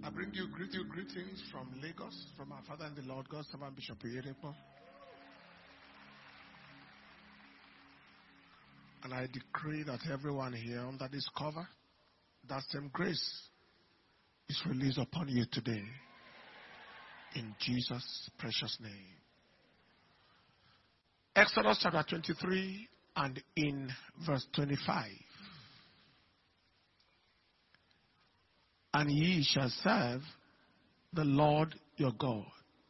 I bring you greetings from Lagos, from our Father in the Lord, God's servant Bishop Oyedepo. And I decree that everyone here under this cover, that same grace is released upon you today. In Jesus' precious name. Exodus chapter 23 and in verse 25. And ye shall serve the Lord your God,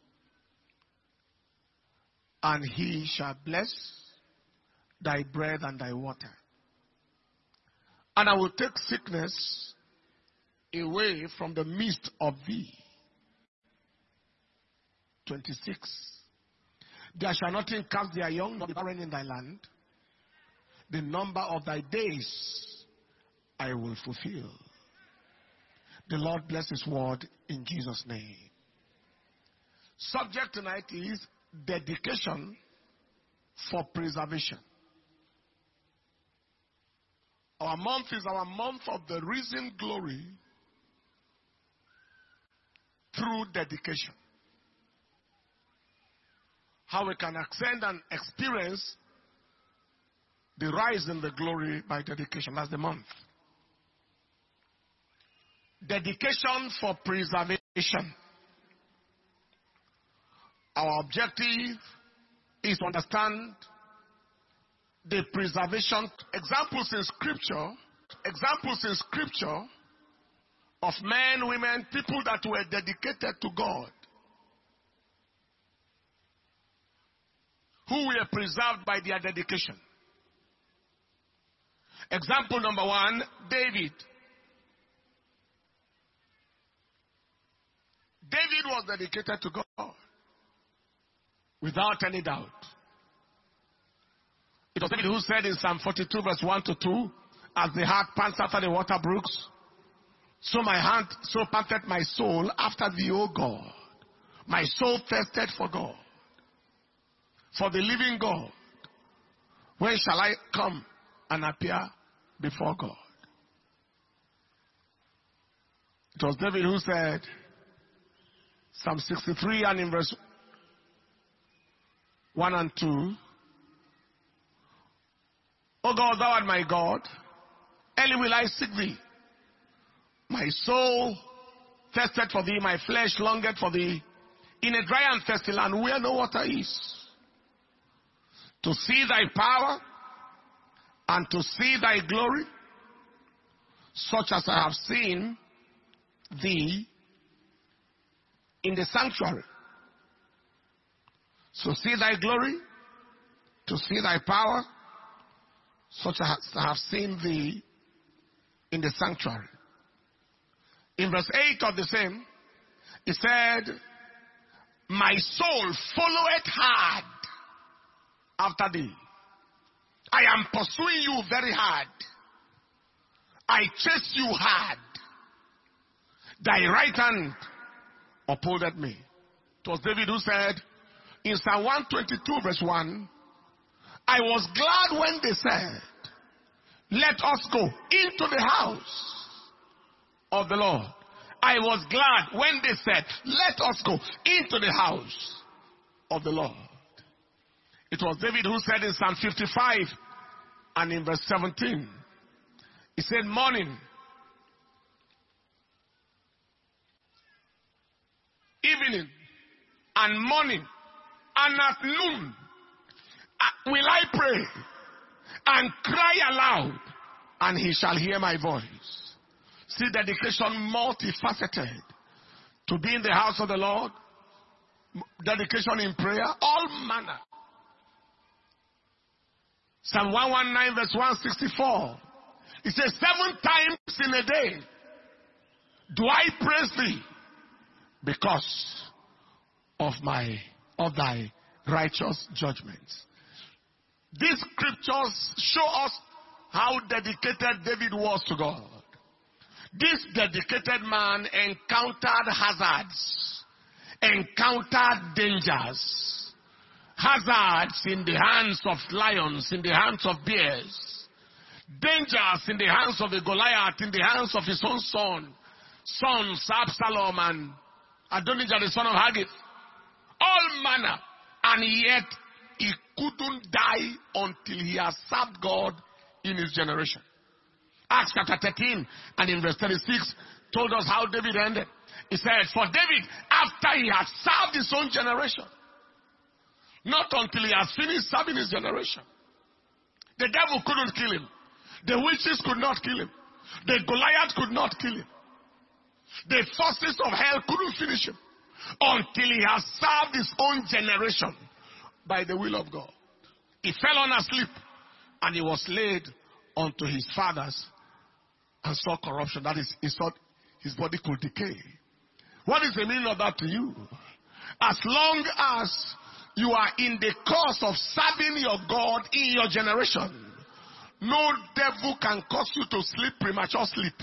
and he shall bless thy bread and thy water. And I will take sickness away from the midst of thee. 26. There shall nothing cast their young, nor be barren in thy land. The number of thy days I will fulfill. The Lord bless his word in Jesus' name. Subject tonight is dedication for preservation. Our month is our month of the risen glory through dedication. How we can ascend and experience the rise in the glory by dedication. That's the month. Dedication for preservation. Our objective is to understand the preservation. Examples in scripture of men, women, people that were dedicated to God, who were preserved by their dedication. Example number 1, David. David was dedicated to God, without any doubt. It was David who said in Psalm 42 verse 1 to 2, as the hart pants after the water brooks, so panted my soul after thee, O God. My soul thirsted for God, for the living God. When shall I come and appear before God? It was David who said, Psalm 63 and in verse 1 and 2, O God, thou art my God, early will I seek thee. My soul thirsted for thee, my flesh longed for thee, in a dry and thirsty land where no water is, to see thy power and to see thy glory, such as I have seen thee in the sanctuary. So see thy glory, to see thy power, such as I have seen thee in the sanctuary. In verse 8 of the same, he said, my soul followeth hard after thee. I am pursuing you very hard. I chase you hard. Thy right hand upholdeth me. It was David who said in Psalm 122 verse 1, I was glad when they said, let us go into the house of the Lord. I was glad when they said, let us go into the house of the Lord. It was David who said in Psalm 55 and in verse 17, he said, morning, evening, and morning, and at noon, will I pray and cry aloud, and he shall hear my voice. See, dedication multifaceted. To be in the house of the Lord, dedication in prayer, all manner. Psalm 119 verse 164. It says, 7 times in a day do I praise thee because of thy righteous judgments. These scriptures show us how dedicated David was to God. This dedicated man encountered hazards, encountered dangers. Hazards in the hands of lions, in the hands of bears. Dangers in the hands of the Goliath, in the hands of his own son. sons, Absalom and Adonijah, the son of Haggith. All manner. And yet, he couldn't die until he has served God in his generation. Acts chapter 13 and in verse 36 told us how David ended. He said, for David, after he had served his own generation, not until he has finished serving his generation. The devil couldn't kill him. The witches could not kill him. The Goliath could not kill him. The forces of hell couldn't finish him until he has served his own generation by the will of God. He fell on asleep and he was laid unto his fathers and saw corruption. That is, he thought his body could decay. What is the meaning of that to you? As long as you are in the course of serving your God in your generation, no devil can cause you to sleep premature sleep.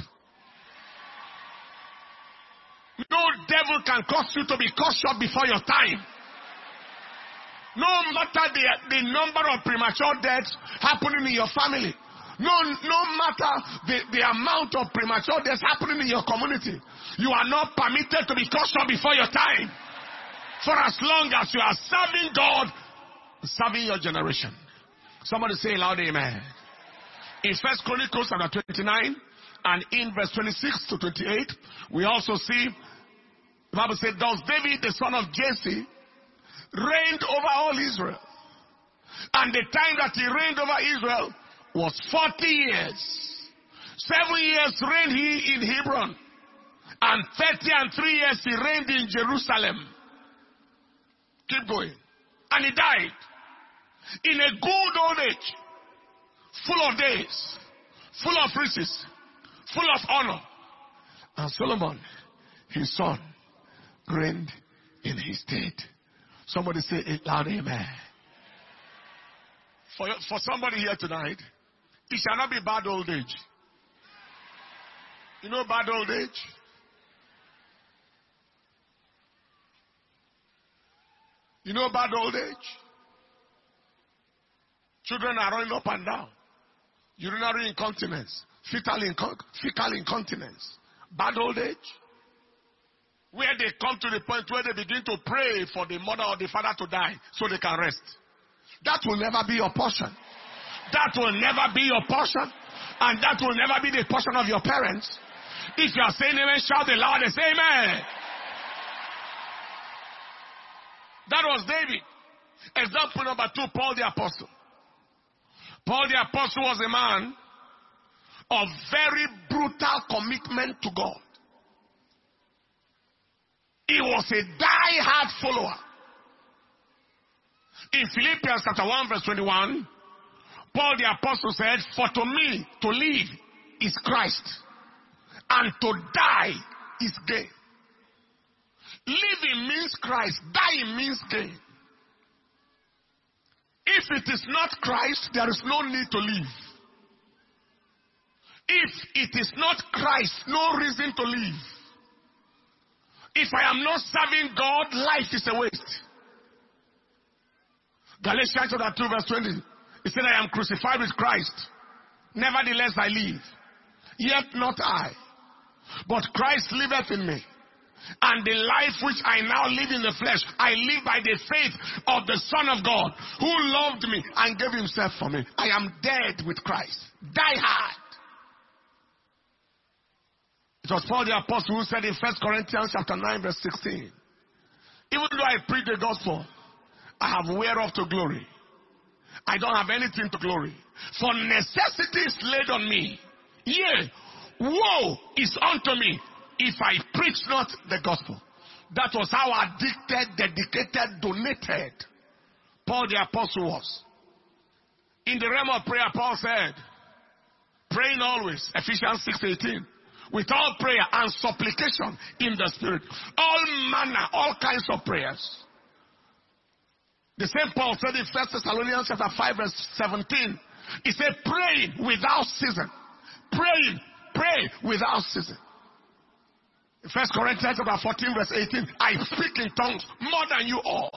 No devil can cause you to be cut short before your time. No matter the number of premature deaths happening in your family. No matter the amount of premature deaths happening in your community. You are not permitted to be cut short before your time. For as long as you are serving God, serving your generation. Somebody say loud amen. In 1 Chronicles chapter 29 and in verse 26 to 28, we also see, the Bible said, thus David, the son of Jesse, reigned over all Israel. And the time that he reigned over Israel was 40 years. 7 years reigned he in Hebron. And 33 years he reigned in Jerusalem. Keep going. And he died in a good old age, full of days, full of riches, full of honor. And Solomon, his son, reigned in his stead. Somebody say it loud, amen. For somebody here tonight, it shall not be bad old age. You know bad old age? You know bad old age? Children are running up and down. Urinary incontinence, fecal incontinence. Bad old age. Where they come to the point where they begin to pray for the mother or the father to die so they can rest. That will never be your portion. That will never be your portion. And that will never be the portion of your parents. If you are saying amen, shout the loudest amen. That was David. Example number 2, Paul the Apostle. Paul the Apostle was a man of very brutal commitment to God. He was a die-hard follower. In Philippians chapter 1 verse 21, Paul the Apostle said, for to me to live is Christ, and to die is gain. Living means Christ, dying means gain. If it is not Christ, there is no need to live. If it is not Christ, no reason to live. If I am not serving God, life is a waste. Galatians chapter 2 verse 20. He said, I am crucified with Christ. Nevertheless I live. Yet not I, but Christ liveth in me. And the life which I now live in the flesh, I live by the faith of the Son of God, who loved me and gave himself for me. I am dead with Christ. Die hard. It was Paul the Apostle who said in 1 Corinthians chapter 9 verse 16, even though I preach the gospel, I have whereof to glory. I don't have anything to glory. For necessity is laid on me. Yea, woe is unto me if I preach not the gospel. That was how addicted, dedicated, donated Paul the Apostle was. In the realm of prayer, Paul said, praying always, Ephesians 6:18, with all prayer and supplication in the Spirit. All manner, all kinds of prayers. The same Paul said in 1 Thessalonians chapter 5 verse 17. He said, praying without ceasing. Praying, pray without ceasing. In 1 Corinthians chapter 14 verse 18, I speak in tongues more than you all.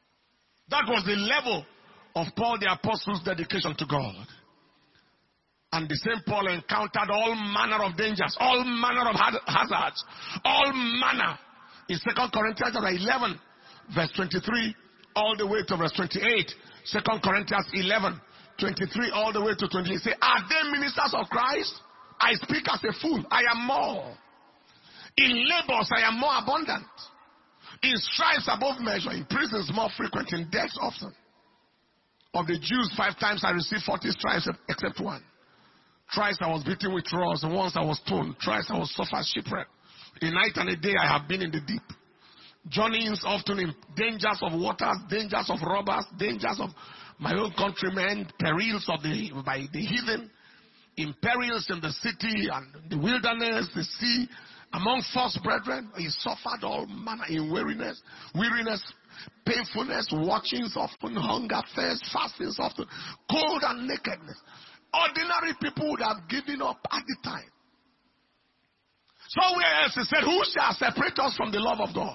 That was the level of Paul the Apostle's dedication to God. And the same Paul encountered all manner of dangers, all manner of hazards, all manner. In 2 Corinthians chapter 11, verse 23, all the way to verse 28. 2 Corinthians 11, 23, all the way to 28. Say, are they ministers of Christ? I speak as a fool. I am more. In labors, I am more abundant. In stripes above measure. In prisons, more frequent. In deaths, often. Of the Jews, 5 times I received 40 stripes except one. Thrice I was beaten with rods, and once I was stoned. Thrice I was suffered shipwreck. A night and a day I have been in the deep. Journeyings often in dangers of waters, dangers of robbers, dangers of my own countrymen, perils by the heathen, in perils in the city and the wilderness, the sea, among false brethren. He suffered all manner in weariness, painfulness, watchings often, hunger, thirst, fastings often, cold and nakedness. Ordinary people would have given up at the time. Somewhere else he said, who shall separate us from the love of God?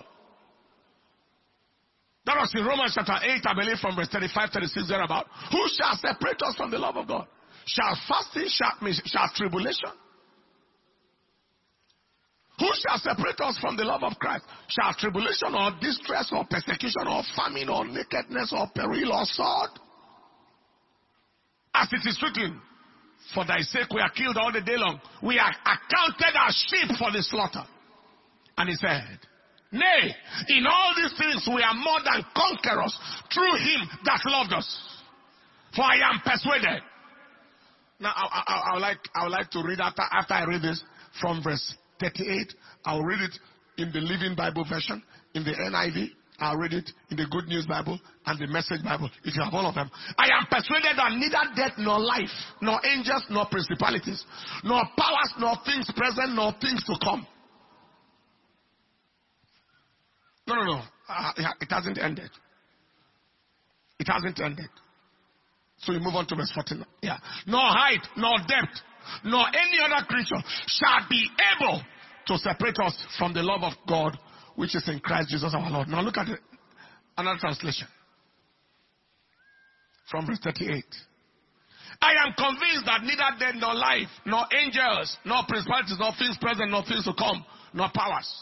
That was in Romans chapter 8, I believe, from verse 35, 36, thereabout. Who shall separate us from the love of God? Shall fasting, shall tribulation? Who shall separate us from the love of Christ? Shall tribulation or distress or persecution or famine or nakedness or peril or sword? As it is written, for thy sake we are killed all the day long. We are accounted as sheep for the slaughter. And he said, nay, in all these things we are more than conquerors through him that loved us. For I am persuaded. Now I would like to read after I read this from verse 38. I'll read it in the Living Bible version, in the NIV. I'll read it in the Good News Bible and the Message Bible, if you have all of them. I am persuaded that neither death nor life, nor angels nor principalities, nor powers, nor things present, nor things to come. No. It hasn't ended. It hasn't ended. So we move on to verse 14. Yeah. Nor height, nor depth, nor any other creature shall be able to separate us from the love of God, which is in Christ Jesus our Lord. Now look at it. Another translation. From verse 38. I am convinced that neither death nor life, nor angels, nor principalities, nor things present, nor things to come, nor powers.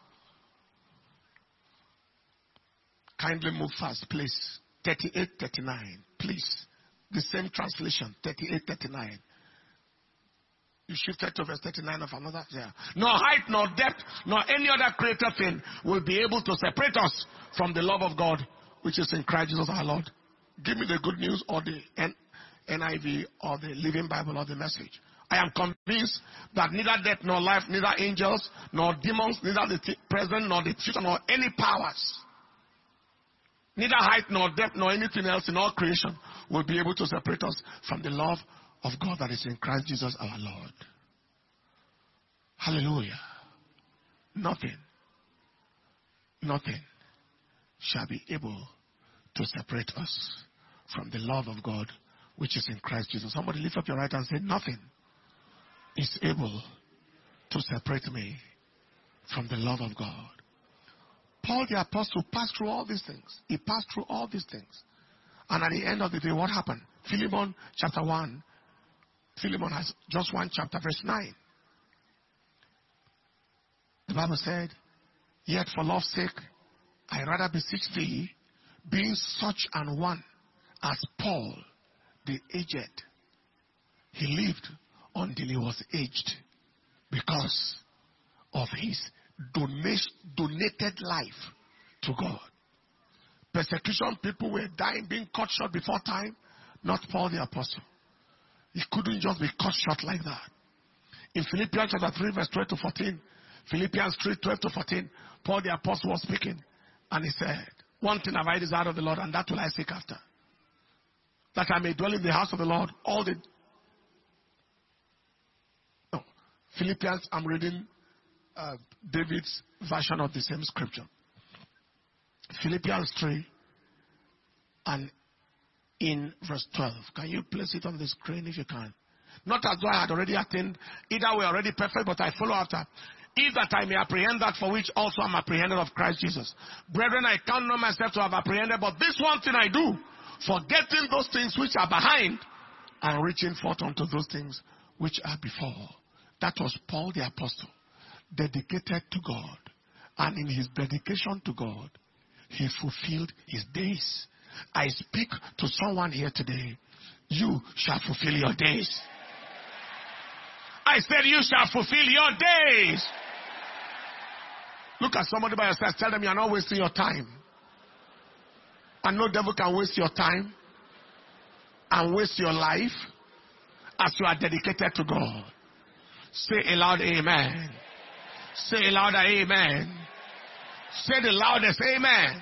Kindly move fast, please. 38, 39, please. The same translation, 38, 39. You shifted to verse 39 of another. Yeah. Nor height, nor depth, nor any other created thing will be able to separate us from the love of God, which is in Christ Jesus our Lord. Give me the Good News or the NIV or the Living Bible or the Message. I am convinced that neither death nor life, neither angels, nor demons, neither the present nor the future, nor any powers, neither height nor depth nor anything else in all creation will be able to separate us from the love of God that is in Christ Jesus our Lord. Hallelujah. Nothing shall be able to separate us from the love of God which is in Christ Jesus. Somebody lift up your right hand and say, nothing is able to separate me from the love of God. Paul the apostle passed through all these things. He passed through all these things. And at the end of the day, what happened? Philemon chapter 1. Philemon has just one chapter, verse 9. The Bible said, yet for love's sake, I rather beseech thee, being such an one as Paul, the aged. He lived until he was aged because of his donated life to God. Persecution, people were dying, being cut short before time. Not Paul the apostle. He couldn't just be cut short like that. In Philippians chapter 3, verse 12 to 14, Philippians 3, 12 to 14, Paul the apostle was speaking, and he said, one thing have I desired of the Lord, and that will I seek after, that I may dwell in the house of the Lord all the... No. Philippians, I'm reading David's version of the same scripture. Philippians 3 and in verse 12. Can you place it on the screen if you can? Not as though I had already attained, either we're already perfect, but I follow after. If that I may apprehend that for which also I'm apprehended of Christ Jesus. Brethren, I count not myself to have apprehended, but this one thing I do, forgetting those things which are behind and reaching forth unto those things which are before. That was Paul the apostle, dedicated to God. And in his dedication to God, he fulfilled his days. I speak to someone here today. You shall fulfill your days. I said you shall fulfill your days. Look at somebody by yourself. Tell them you are not wasting your time. And no devil can waste your time and waste your life as you are dedicated to God. Say aloud, amen. Say louder, amen. Say the loudest, amen.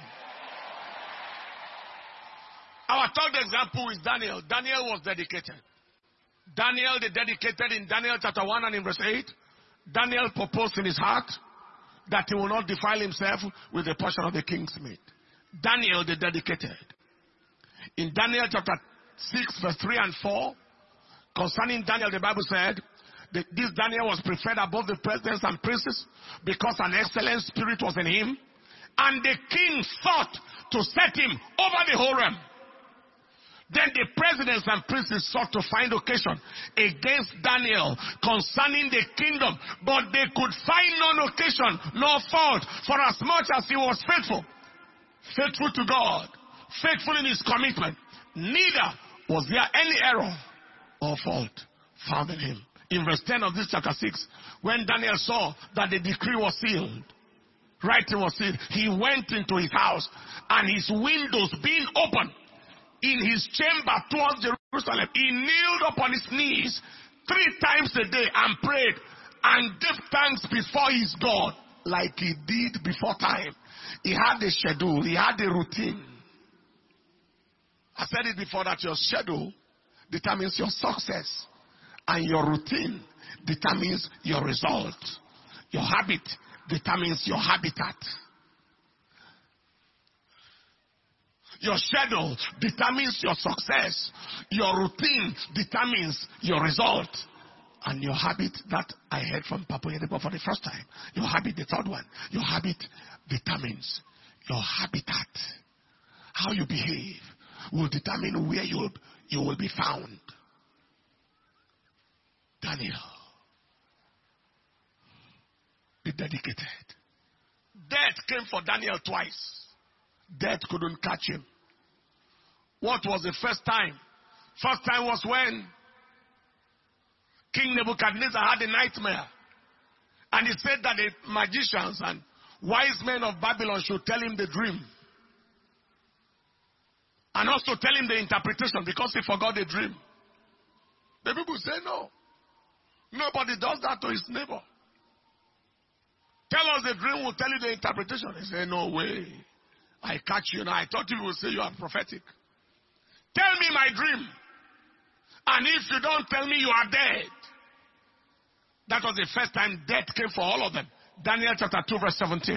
Our third example is Daniel. Daniel was dedicated. Daniel, the dedicated, in Daniel chapter 1 and in verse 8, Daniel proposed in his heart that he will not defile himself with the portion of the king's meat. Daniel, the dedicated. In Daniel chapter 6, verse 3 and 4, concerning Daniel, the Bible said, this Daniel was preferred above the presidents and princes because an excellent spirit was in him, and the king thought to set him over the whole realm. Then the presidents and princes sought to find occasion against Daniel concerning the kingdom, but they could find no occasion, no fault, for as much as he was faithful. Faithful to God, faithful in his commitment, neither was there any error or fault found in him. In verse 10 of this chapter 6, when Daniel saw that the decree was sealed, writing was sealed, he went into his house, and his windows being open in his chamber towards Jerusalem, he kneeled upon his knees 3 times a day and prayed and gave thanks before his God like he did before time. He had a schedule, he had a routine. I said it before that your schedule determines your success, and your routine determines your result. Your habit determines your habitat. Your schedule determines your success. Your routine determines your result. And your habit, that I heard from Papa Yedepo for the first time. Your habit, the third one. Your habit determines your habitat. How you behave will determine where you will be found. Daniel, be dedicated. Death came for Daniel twice. Death couldn't catch him. What was the first time? First time was when King Nebuchadnezzar had a nightmare. And he said that the magicians and wise men of Babylon should tell him the dream. And also tell him the interpretation because he forgot the dream. The people say no. Nobody does that to his neighbor. Tell us the dream, we'll tell you the interpretation. He said, no way. I catch you now. I thought you would say you are prophetic. Tell me my dream. And if you don't tell me, you are dead. That was the first time death came for all of them. Daniel chapter 2 verse 17.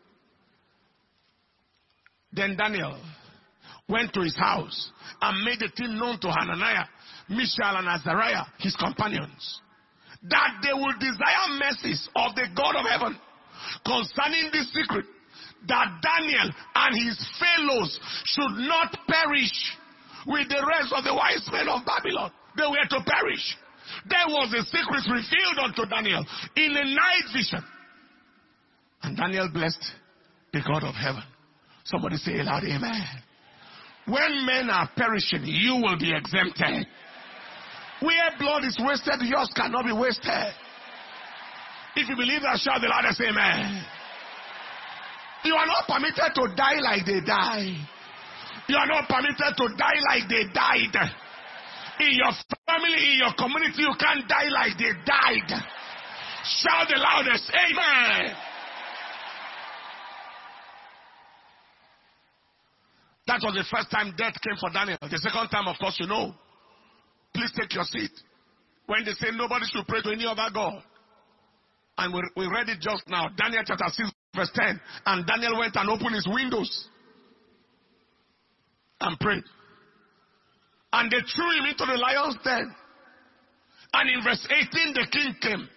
Then Daniel went to his house and made the thing known to Hananiah, Mishael, and Azariah, his companions, that they would desire mercies of the God of heaven concerning this secret, that Daniel and his fellows should not perish with the rest of the wise men of Babylon. They were to perish. There was a secret revealed unto Daniel in a night vision. And Daniel blessed the God of heaven. Somebody say aloud, amen. When men are perishing, you will be exempted. Where blood is wasted, yours cannot be wasted. If you believe that, shout the loudest amen. You are not permitted to die like they die. You are not permitted to die like they died. In your family, in your community, you can't die like they died. Shout the loudest, amen. That was the first time death came for Daniel. The second time, of course, you know. Please take your seat. When they say nobody should pray to any other God. And we read it just now. Daniel chapter 6 verse 10. And Daniel went and opened his windows and prayed. And they threw him into the lion's den. And in verse 18 the king came.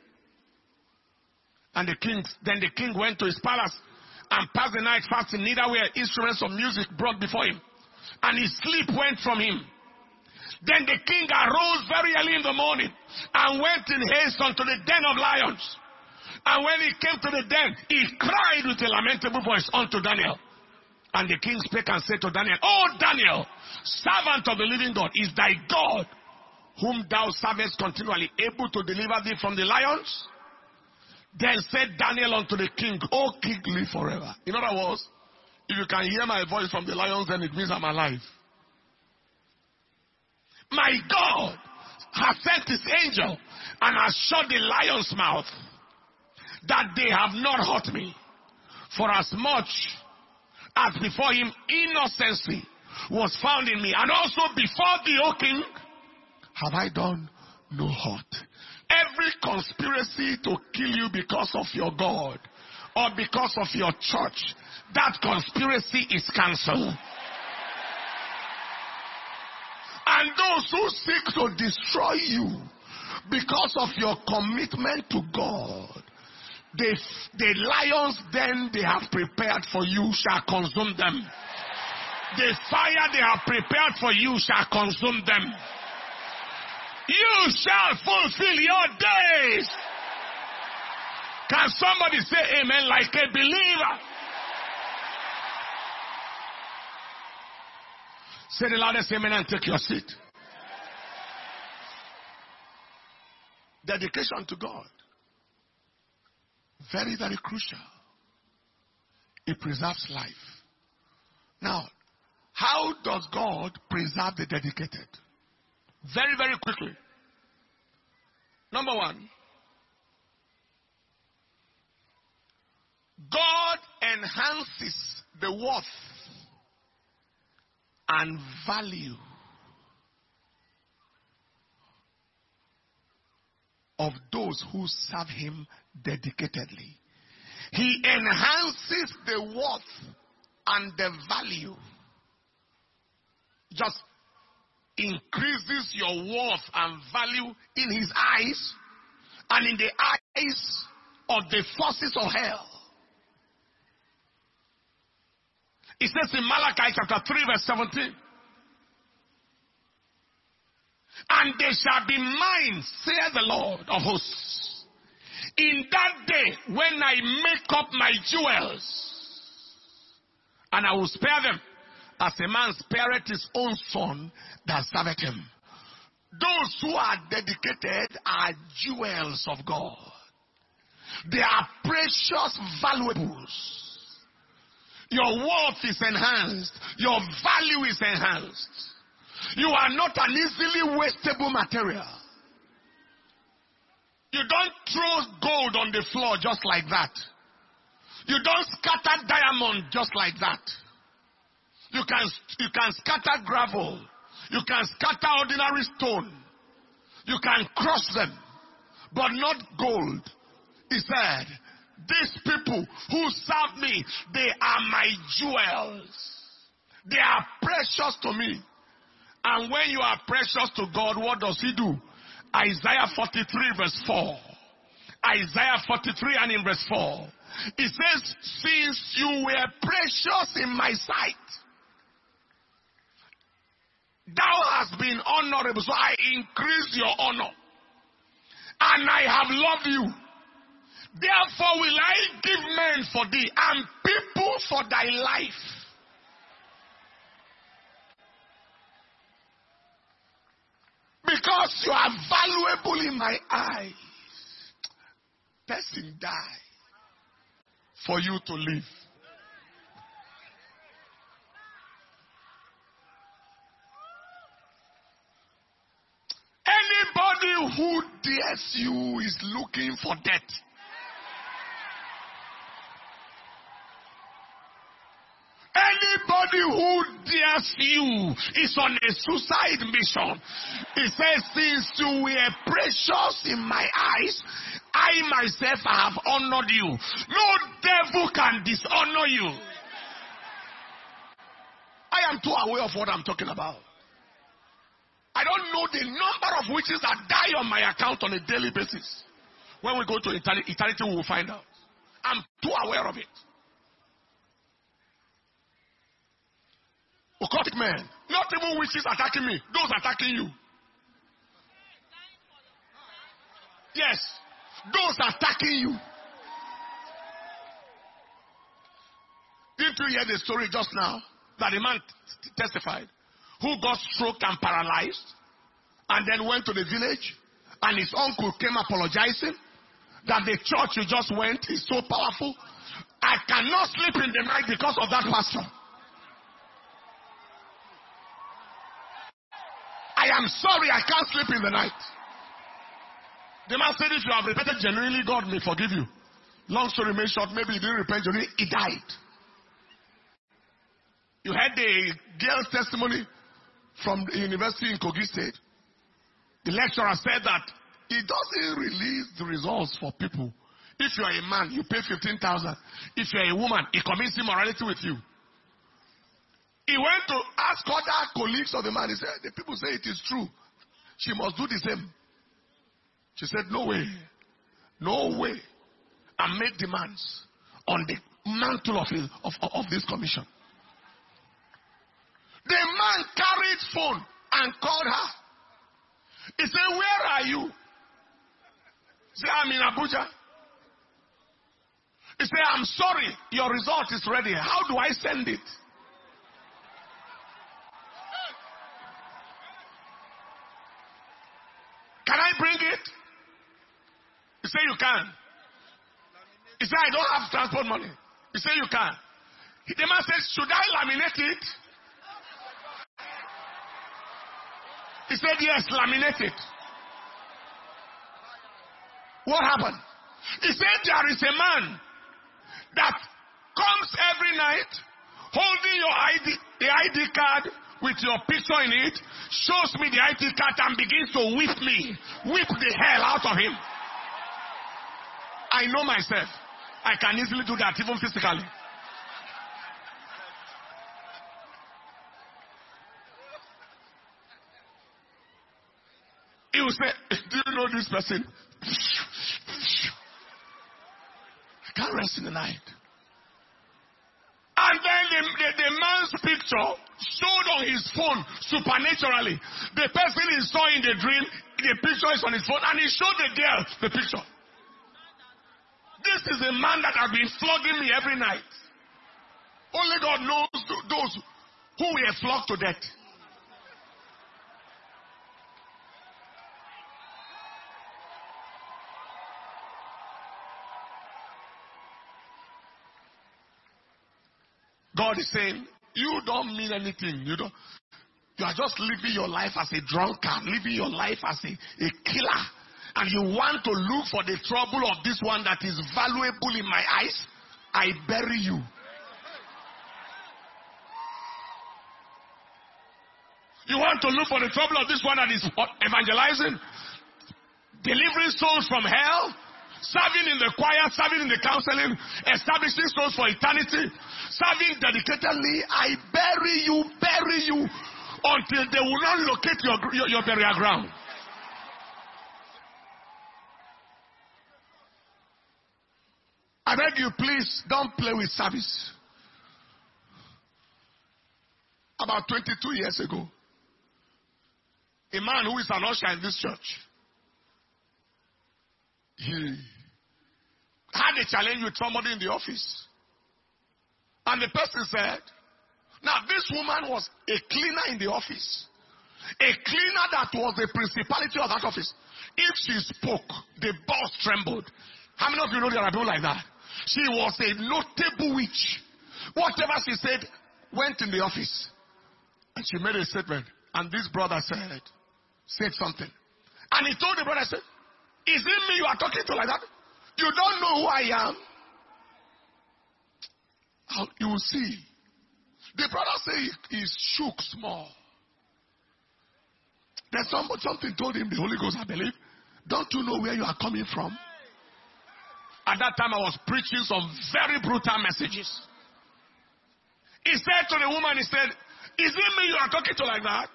And then the king went to his palace and passed the night fasting. Neither were instruments of music brought before him. And his sleep went from him. Then the king arose very early in the morning and went in haste unto the den of lions. And when he came to the den, he cried with a lamentable voice unto Daniel. And the king spake and said to Daniel, O Daniel, servant of the living God, is thy God, whom thou servest continually, able to deliver thee from the lions? Then said Daniel unto the king, O king, live forever. In other words, if you can hear my voice from the lions, then it means I'm alive. My God has sent his angel and has shut the lion's mouth, that they have not hurt me. For as much as before him innocency was found in me, and also before thee, O king, have I done no hurt. Every conspiracy to kill you because of your God or because of your church, that conspiracy is cancelled. And those who seek to destroy you because of your commitment to God, the lions then they have prepared for you shall consume them. The fire they have prepared for you shall consume them. You shall fulfill your days. Can somebody say amen like a believer? Say the loudest amen and take your seat. Dedication to God. Very, very crucial. It preserves life. Now, how does God preserve the dedicated? Very, very quickly. Number one, God enhances the worth and value of those who serve him dedicatedly. He enhances the worth and the value. Just increases your worth and value in his eyes and in the eyes of the forces of hell. It says in Malachi chapter 3 verse 17, and they shall be mine, saith the Lord of hosts, in that day when I make up my jewels, and I will spare them as a man spareth his own son that serveth him. Those who are dedicated are jewels of God. They are precious valuables. Your worth is enhanced. Your value is enhanced. You are not an easily wastable material. You don't throw gold on the floor just like that. You don't scatter diamond just like that. You can scatter gravel. You can scatter ordinary stone. You can crush them, but not gold. He said, these people who serve me, they are my jewels. They are precious to me. And when you are precious to God, what does he do? Isaiah 43 verse 4. Isaiah 43 and in verse 4. It says, since you were precious in my sight, thou hast been honorable, so I increase your honor. And I have loved you. Therefore will I give men for thee, and people for thy life. Because you are valuable in my eyes. Person die for you to live. Anybody who dares you is looking for death. Anybody who dares you is on a suicide mission. It says, since you were precious in my eyes, I myself have honored you. No devil can dishonor you. I am too aware of what I'm talking about. I don't know the number of witches that die on my account on a daily basis. When we go to eternity, we will find out. I'm too aware of it. Occultic men. Not even witches attacking me. Those attacking you. Yes. Those attacking you. Didn't you hear the story just now that a man testified who got stroke and paralyzed and then went to the village and his uncle came apologizing that the church you just went is so powerful? I cannot sleep in the night because of that pastor. I am sorry, I can't sleep in the night. The man said if you have repented genuinely, God may forgive you. Long story made short, maybe he didn't repent genuinely, he died. You heard the girl's testimony from the university in Kogi State. The lecturer said that he doesn't release the results for people. If you are a man, you pay 15,000. If you are a woman, he commits immorality with you. He went to ask other colleagues of the man. He said, the people say it is true. She must do the same. She said, no way. No way. And made demands on the mantle of this commission. The man carried phone and called her. He said, where are you? She said, I'm in Abuja. He said, I'm sorry, your result is ready. How do I send it? Can I bring it? He said, you can. He said, I don't have transport money. He said, you can. The man said, should I laminate it? He said, yes, laminate it. What happened? He said, there is a man that comes every night holding your the ID card with your picture in it, shows me the ID card and begins to whip me, whip the hell out of him. I know myself. I can easily do that, even physically. He will say, do you know this person? I can't rest in the night. And then the man's picture showed on his phone supernaturally. The person he saw in the dream, the picture is on his phone, and he showed the girl the picture. This is a man that has been flogging me every night. Only God knows those who were flogged to death. God is saying, you don't mean anything. You are just living your life as a drunkard, living your life as a killer. And you want to look for the trouble of this one that is valuable in my eyes. I bury you. You want to look for the trouble of this one that is evangelizing, delivering souls from hell, serving in the choir, serving in the counseling, establishing souls for eternity, serving dedicatedly. I bury you until they will not locate your burial ground. I beg you, please don't play with service. About 22 years ago, a man who is an usher in this church, he had a challenge with somebody in the office. And the person said, now this woman was a cleaner in the office. A cleaner that was the principality of that office. If she spoke, the boss trembled. How many of you know there are people like that? She was a notable witch. Whatever she said went in the office. And she made a statement. And this brother said something. And he told the brother, said, is it me you are talking to like that? You don't know who I am? You will see. The brother said he shook small. Then something told him, the Holy Ghost, I believe, don't you know where you are coming from? At that time, I was preaching some very brutal messages. He said to the woman, he said, is it me you are talking to like that?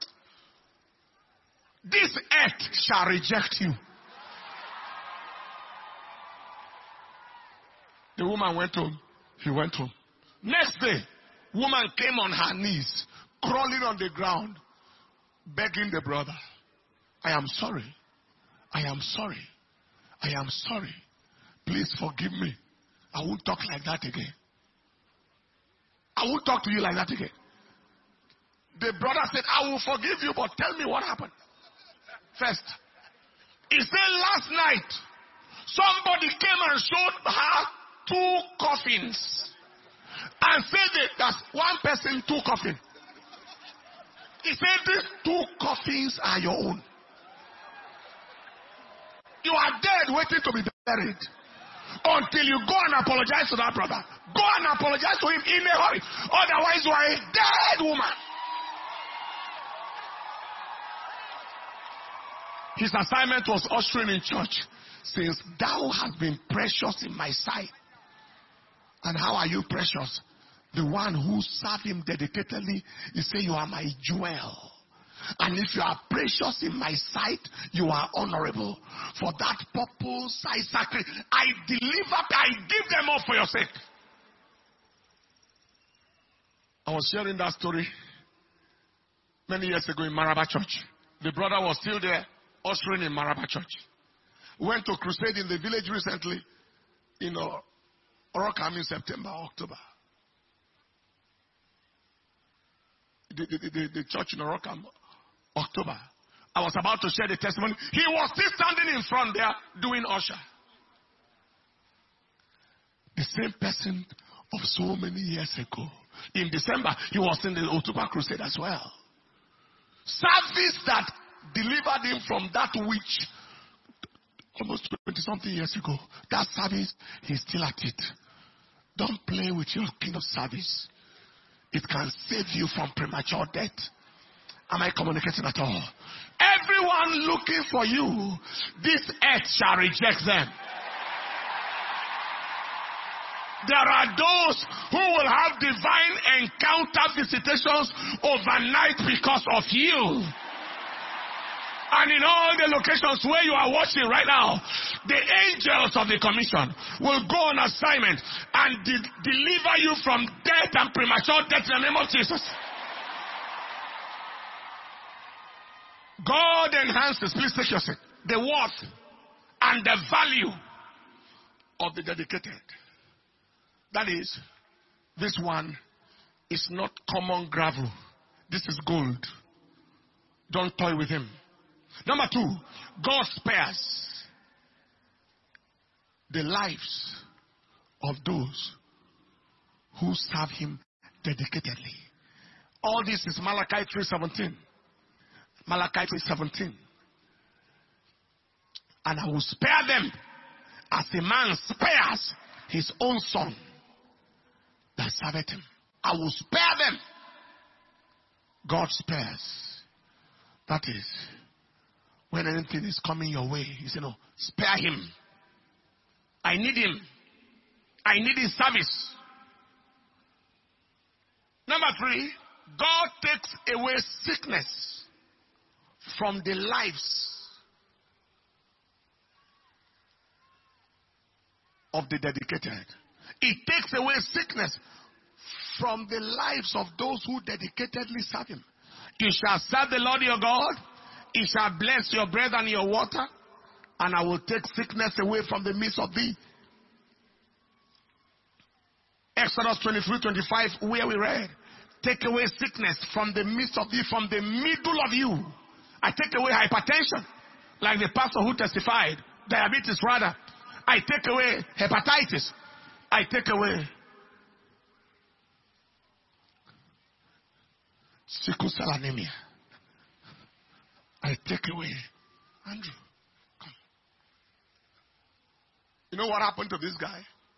This earth shall reject you. The woman went home. He went home. Next day, woman came on her knees crawling on the ground, begging the brother, I am sorry. I am sorry. I am sorry. Please forgive me. I won't talk like that again. I won't talk to you like that again. The brother said, I will forgive you, but tell me what happened. First, he said last night, somebody came and showed her 2 coffins. And said that that's one person, 2 coffins. He said these 2 coffins are your own. You are dead waiting to be buried. Until you go and apologize to that brother. Go and apologize to him in a hurry. Otherwise, you are a dead woman. His assignment was ushering in church. Since thou hast been precious in my sight. And how are you precious? The one who served him dedicatedly, he said, you are my jewel. And if you are precious in my sight, you are honorable. For that purpose I sacrifice. I give them up for your sake. I was sharing that story many years ago in Maraba Church. The brother was still there, ushering in Maraba Church. Went to crusade in the village recently, Orokam in September, October. The church in Orokam, October. I was about to share the testimony. He was still standing in front there doing usher. The same person of so many years ago. In December, he was in the Otuba crusade as well. Service that delivered him from that witch almost 20-something years ago. That service, he's still at it. Don't play with your kind of service. It can save you from premature death. Am I communicating at all? Everyone looking for you, this earth shall reject them. There are those who will have divine encounter visitations overnight because of you. And in all the locations where you are watching right now, the angels of the commission will go on assignment and deliver you from death and premature death in the name of Jesus. God enhances, please take your seat, the worth and the value of the dedicated. That is, this one is not common gravel. This is gold. Don't toy with him. Number 2, God spares the lives of those who serve him dedicatedly. All this is Malachi 3:17. Malachi 3:17. And I will spare them as a man spares his own son that serveth him. I will spare them. God spares. That is, when anything is coming your way, you say, no, spare him. I need him. I need his service. Number 3, God takes away sickness from the lives of the dedicated. It takes away sickness from the lives of those who dedicatedly serve him. You shall serve the Lord your God. He shall bless your bread and your water, and I will take sickness away from the midst of thee. Exodus 23:25, where we read, take away sickness from the midst of thee, from the middle of you. I take away hypertension, like the pastor who testified, diabetes rather. I take away hepatitis. I take away sickle cell anemia. I take away. Andrew, come. You know what happened to this guy?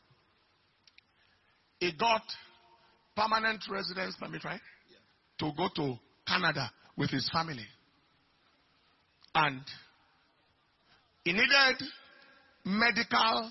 He got permanent residence permit, right? Yeah. To go to Canada with his family. And he needed medical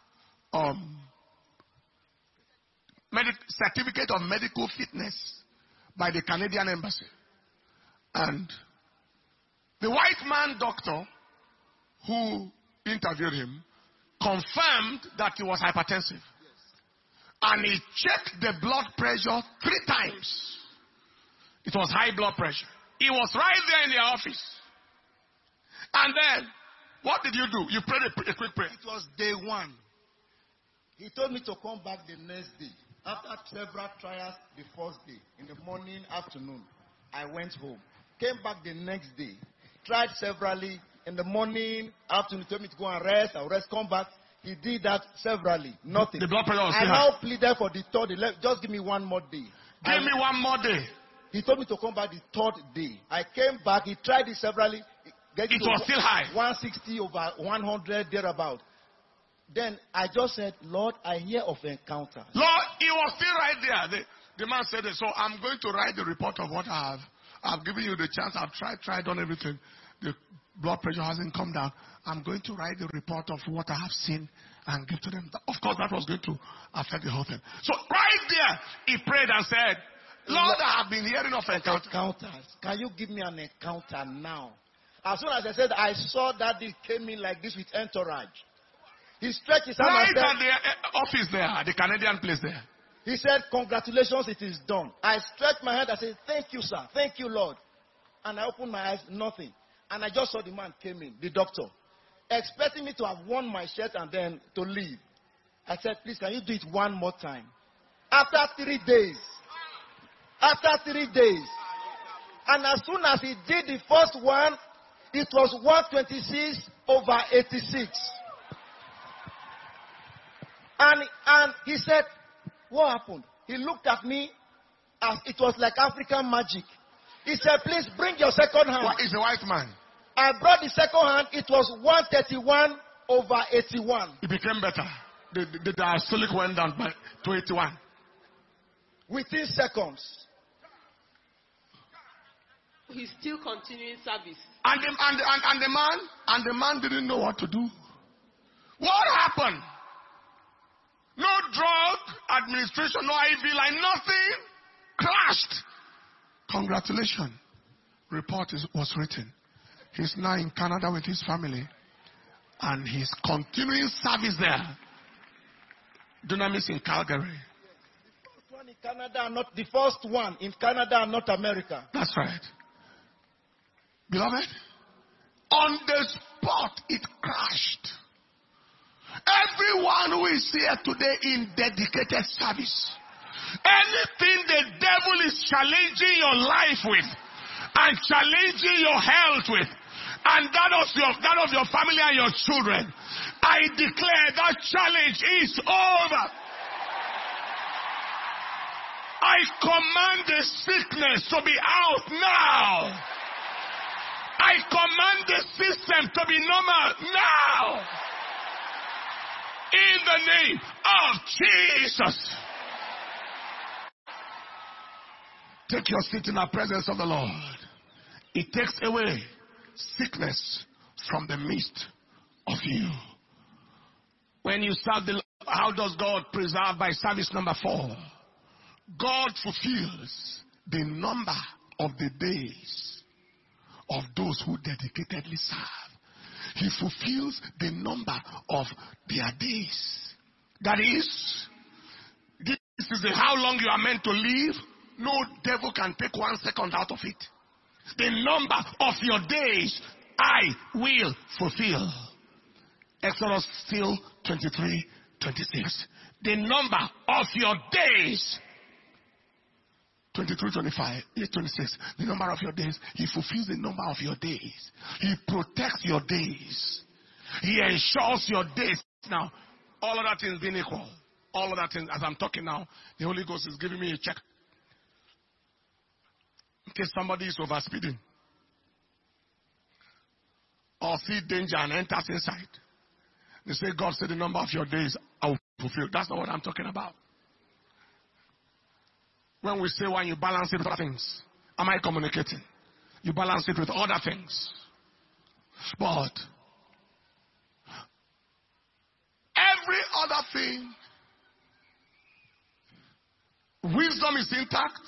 certificate of medical fitness by the Canadian embassy. And the white man doctor who interviewed him confirmed that he was hypertensive. Yes. And he checked the blood pressure 3 times. It was high blood pressure. He was right there in the office. And then, what did you do? You prayed a quick prayer. It was day one. He told me to come back the next day. After several trials the first day, in the morning, afternoon, I went home. Came back the next day. Tried severally. In the morning, afternoon, he told me to go and rest. I'll rest, come back. He did that severally. Nothing. The blood pressure was I now pleaded for the third day. Just give me one more day. Give me one more day. He told me to come back the third day. I came back. He tried it severally. It was still high. 160 over 100, thereabout. Then I just said, Lord, I hear of encounter. Lord, he was still right there. The man said, so I'm going to write the report of what I've given you the chance. I've tried on everything. The blood pressure hasn't come down. I'm going to write the report of what I have seen and give to them. Of course, that was going to affect the whole thing. So right there, he prayed and said, Lord, I have been hearing of encounters. Can you give me an encounter now? As soon as I said, I saw that he came in like this with entourage. He stretched his hand right and said, at the office there, the Canadian place there. He said, congratulations, it is done. I stretched my hand and said, thank you, sir. Thank you, Lord. And I opened my eyes, nothing. And I just saw the man came in, the doctor, expecting me to have worn my shirt and then to leave. I said, please, can you do it one more time? After 3 days. And as soon as he did the first one, it was 126 over 86. And he said, what happened? He looked at me as it was like African magic. He said, please bring your second hand. What is a white man? I brought the second hand. It was 131 over 81. It became better. The diastolic went down to 81. Within seconds. He's still continuing service. And the man didn't know what to do. What happened? No drug administration, no IV line, nothing. Crashed. Congratulations. Report was written. He's now in Canada with his family. And he's continuing service there. Dunamis in Calgary. In Canada, not the first one in Canada, not America. That's right. Beloved, on the spot it crashed. Everyone who is here today in dedicated service, anything the devil is challenging your life with and challenging your health with, and that of your family and your children, I declare that challenge is over. I command the sickness to be out now. I command the system to be normal now. In the name of Jesus. Take your seat in the presence of the Lord. It takes away sickness from the midst of you. When you serve the Lord, how does God preserve? By service number 4. God fulfills the number of the days of those who dedicatedly serve. He fulfills the number of their days. That is, this is how long you are meant to live. No devil can take 1 second out of it. The number of your days I will fulfill. Exodus still 23:26. The number of your days. 23, 25, 26. The number of your days. He fulfills the number of your days. He protects your days. He ensures your days. Now, all of that things being equal. All of that things, as I'm talking now, the Holy Ghost is giving me a check. In case somebody is overspeeding or see danger and enters inside. They say, God said the number of your days I will fulfill. That's not what I'm talking about. When we say when you balance it with other things, am I communicating? You balance it with other things. But every other thing, wisdom is intact.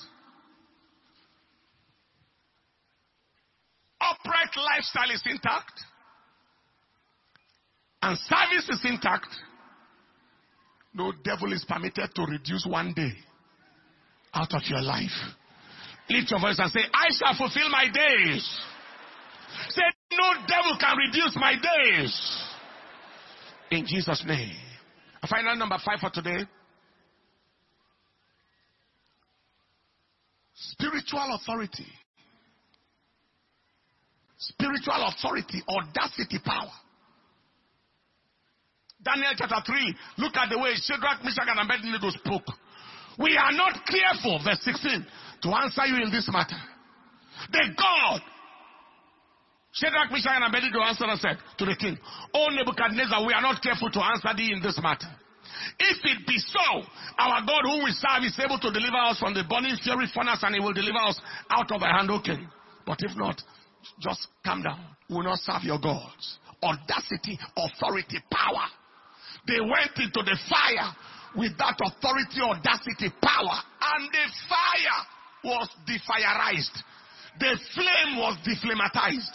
Upright lifestyle is intact. And service is intact. No devil is permitted to reduce 1 day out of your life. Lift your voice and say, I shall fulfill my days. Say, no devil can reduce my days. In Jesus' name. Final number 5 for today. Spiritual authority. Spiritual authority, audacity, power. Daniel chapter 3. Look at the way Shadrach, Meshach, and Abednego spoke. We are not careful, verse 16, to answer you in this matter. The God, Shadrach, Meshach, and Abednego answered and said to the king, O Nebuchadnezzar, we are not careful to answer thee in this matter. If it be so, our God whom we serve is able to deliver us from the burning fiery furnace, and he will deliver us out of thy hand, O king. But if not, just calm down. We will not serve your gods. Audacity, authority, power. They went into the fire with that authority, audacity, power, and the fire was defirized. The flame was deflamatized.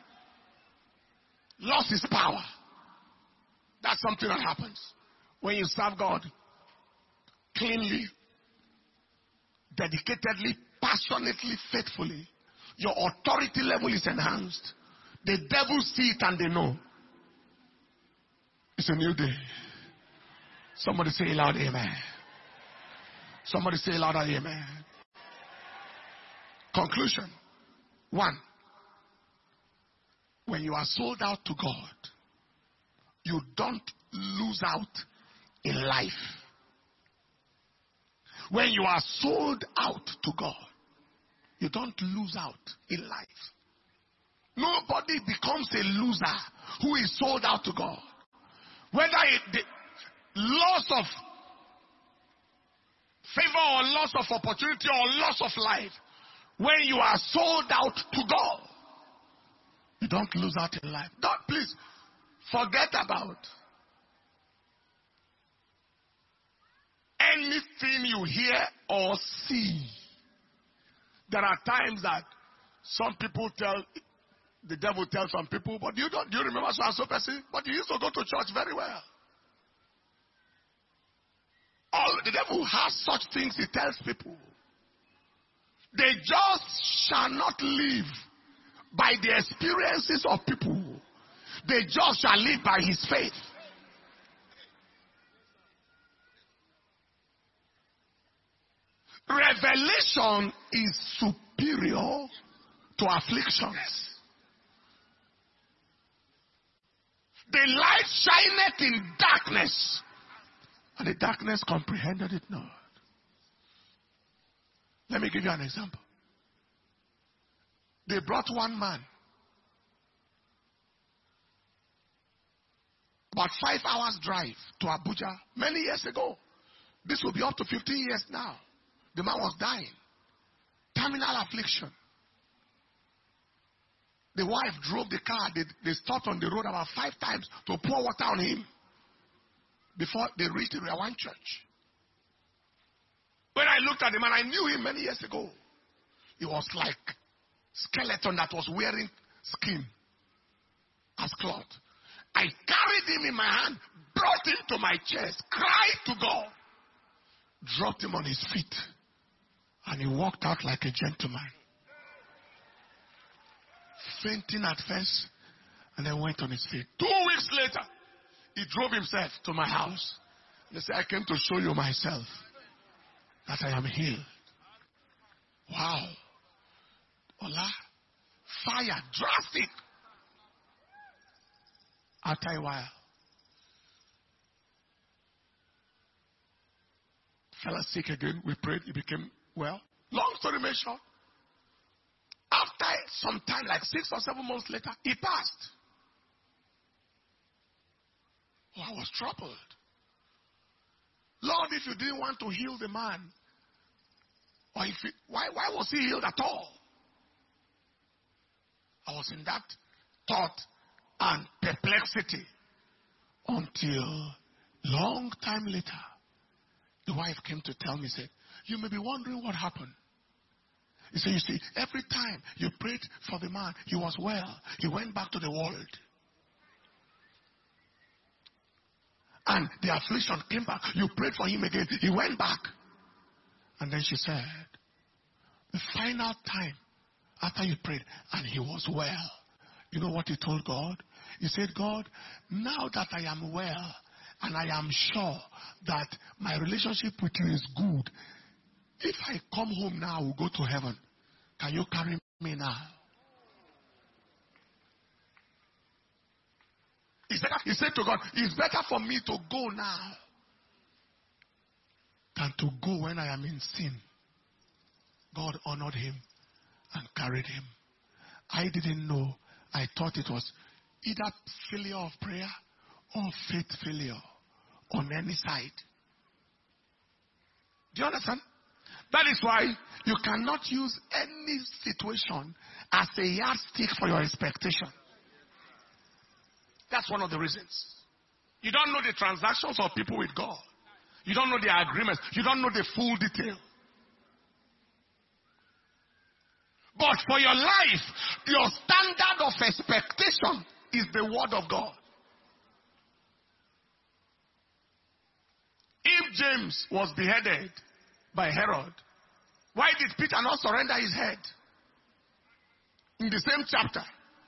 Loss is power. That's something that happens when you serve God cleanly, dedicatedly, passionately, faithfully. Your authority level is enhanced. The devil see it and they know. It's a new day. Somebody say loud amen. Somebody say louder amen. Conclusion. 1. When you are sold out to God, you don't lose out in life. When you are sold out to God, you don't lose out in life. Nobody becomes a loser who is sold out to God. Whether the loss of favor or loss of opportunity or loss of life, when you are sold out to God, you don't lose out in life. Don't, please, forget about anything you hear or see. There are times that some people tell, the devil tells some people, but do you remember so and so person? But you used to go to church very well. The devil has such things he tells people. The just shall not live by the experiences of people. The just shall live by his faith. Revelation is superior to afflictions. The light shineth in darkness, and the darkness comprehended it not. Let me give you an example. They brought one man. About 5 hours drive to Abuja many years ago. This will be up to 15 years now. The man was dying. Terminal affliction. The wife drove the car. They stopped on the road about 5 times to pour water on him before they reached the Rewan church. When I looked at the man, I knew him many years ago. He was like skeleton that was wearing skin as cloth. I carried him in my hand, brought him to my chest, cried to God, dropped him on his feet, and he walked out like a gentleman. Fainting at first, and then went on his feet. 2 weeks later, he drove himself to my house. And he said, I came to show you myself, that I am healed. Wow. Ola, fire, drastic. After a while, fella sick again. We prayed, he became well. Long story made short, after some time, like 6 or 7 months later, he passed. Oh, I was troubled. Lord, if you didn't want to heal the man, or why was he healed at all? I was in that thought and perplexity until long time later, the wife came to tell me, said, you may be wondering what happened. He said, you see, every time you prayed for the man, he was well. He went back to the world. And the affliction came back. You prayed for him again. He went back. And then she said, The final time after you prayed, and he was well. You know what he told God? He said, God, now that I am well, and I am sure that my relationship with you is good, if I come home now, I will go to heaven. Can you carry me now? He said to God, it's better for me to go now than to go when I am in sin. God honored him and carried him. I didn't know. I thought it was either failure of prayer or faith failure on any side. Do you understand? That is why you cannot use any situation as a yardstick for your expectation. That's one of the reasons. You don't know the transactions of people with God. You don't know the agreements. You don't know the full detail. But for your life, your standard of expectation is the word of God. If James was beheaded by Herod, why did Peter not surrender his head? In the same chapter.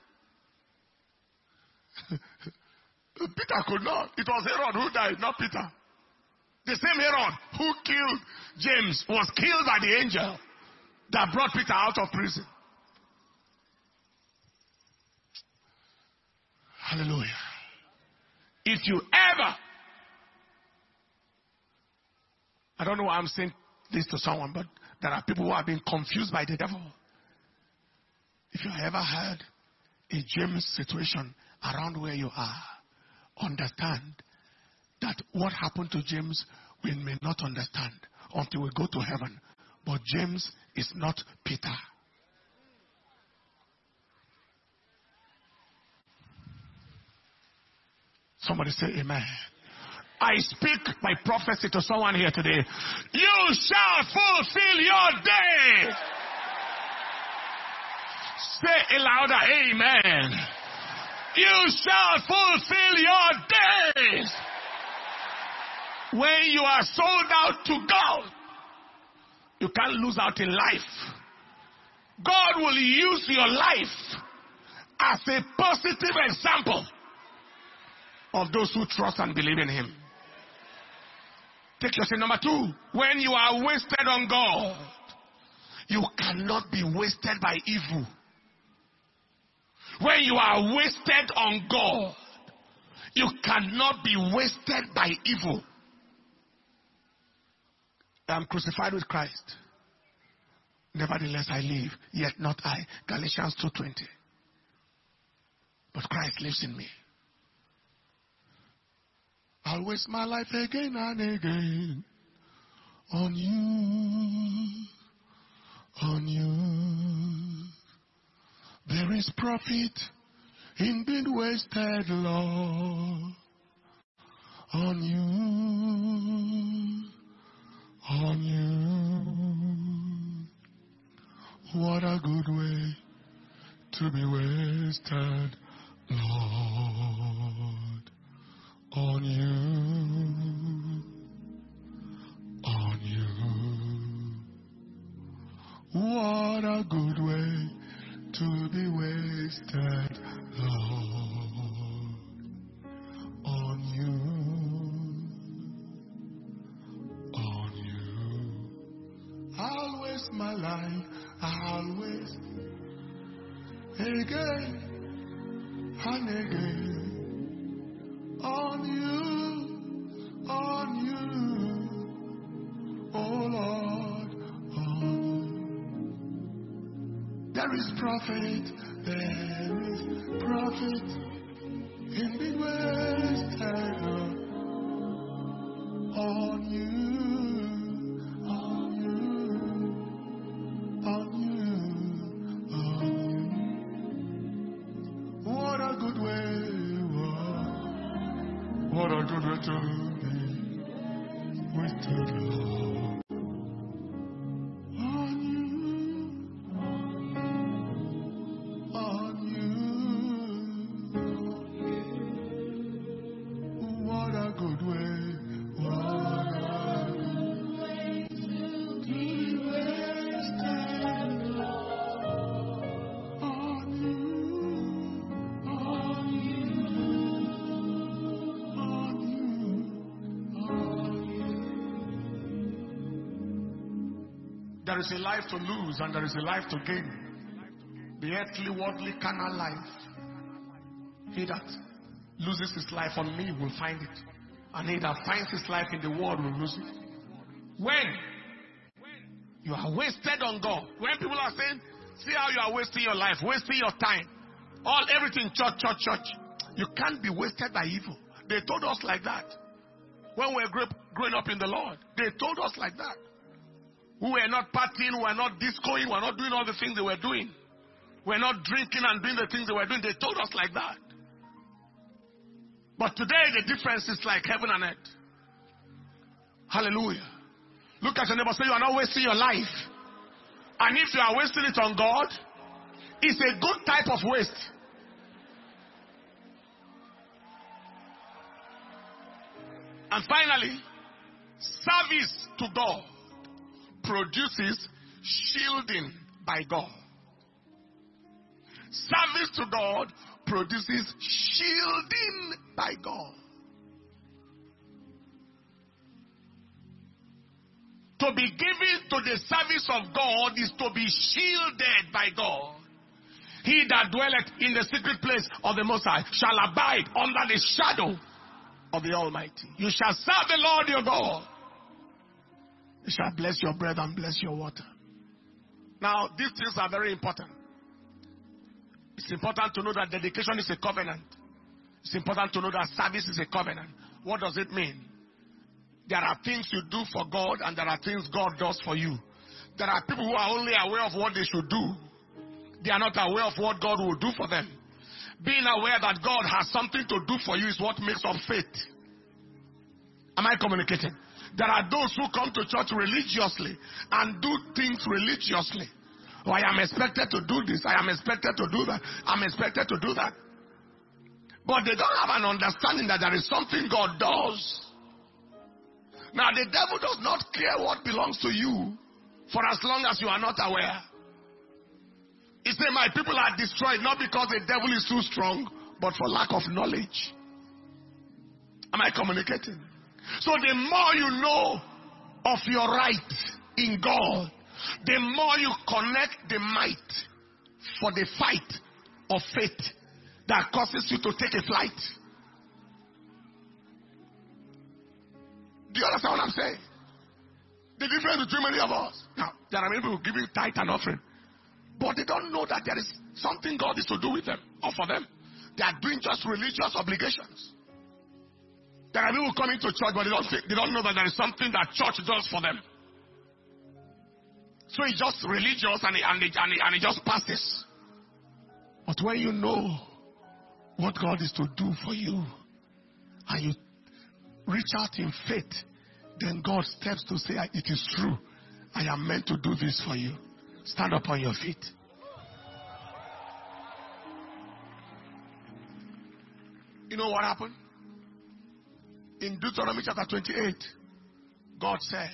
Peter could not. It was Herod who died, not Peter. The same Herod who killed James was killed by the angel that brought Peter out of prison. Hallelujah. If you ever, I don't know why I'm saying this to someone, but there are people who have been confused by the devil. If you ever had a James situation around where you are, understand that what happened to James we may not understand until we go to heaven. But James is not Peter. Somebody say amen. I speak by prophecy to someone here today. You shall fulfill your day. Say it louder, amen. You shall fulfill your days. When you are sold out to God, you can't lose out in life. God will use your life as a positive example of those who trust and believe in Him. Take your sin. Number 2, when you are wasted on God, you cannot be wasted by evil. When you are wasted on God, you cannot be wasted by evil. I am crucified with Christ. Nevertheless I live, yet not I. Galatians 2:20. But Christ lives in me. I'll waste my life again and again on you, on you. There is profit in being wasted, Lord, on you, on you. What a good way to be wasted, Lord, on you, on you. What a good way to be wasted, Lord, on you, on you. I'll waste my life, I'll waste again and again on you, oh Lord, on you. There is profit in being wasted on you, on you, on you, on you. What a good way, what a good way to be wasted, Lord. There is a life to lose and there is a life to gain. The earthly, worldly, carnal life. He that loses his life on me will find it. And he that finds his life in the world will lose it. When you are wasted on God, when people are saying, see how you are wasting your life, wasting your time, everything church, church, church. You can't be wasted by evil. They told us like that. When we were growing up in the Lord, they told us like that. We were not partying, we were not discoing, we were not doing all the things they were doing. We were not drinking and doing the things they were doing. They told us like that. But today the difference is like heaven and earth. Hallelujah. Look at your neighbor, say you are not wasting your life. And if you are wasting it on God, it's a good type of waste. And finally, service to God produces shielding by God. Service to God produces shielding by God. To be given to the service of God is to be shielded by God. He that dwelleth in the secret place of the Most High shall abide under the shadow of the Almighty. You shall serve the Lord your God. You shall bless your bread and bless your water. Now, these things are very important. It's important to know that dedication is a covenant. It's important to know that service is a covenant. What does it mean? There are things you do for God and there are things God does for you. There are people who are only aware of what they should do. They are not aware of what God will do for them. Being aware that God has something to do for you is what makes up faith. Am I communicating? There are those who come to church religiously and do things religiously. Oh, I am expected to do this. I am expected to do that. I'm expected to do that. But they don't have an understanding that there is something God does. Now, the devil does not care what belongs to you for as long as you are not aware. He said, my people are destroyed not because the devil is too strong, but for lack of knowledge. Am I communicating? So the more you know of your right in God, the more you connect the might for the fight of faith that causes you to take a flight. Do you understand what I'm saying? The difference between many of us. Now, there are many people who give you tithe and offering, but they don't know that there is something God is to do with them or for them. They are doing just religious obligations. There are people coming to church, but they don't know that there is something that church does for them. So it's just religious and it just passes. But when you know what God is to do for you, and you reach out in faith, then God steps to say, it is true. I am meant to do this for you. Stand up on your feet. You know what happened? In Deuteronomy chapter 28, God said,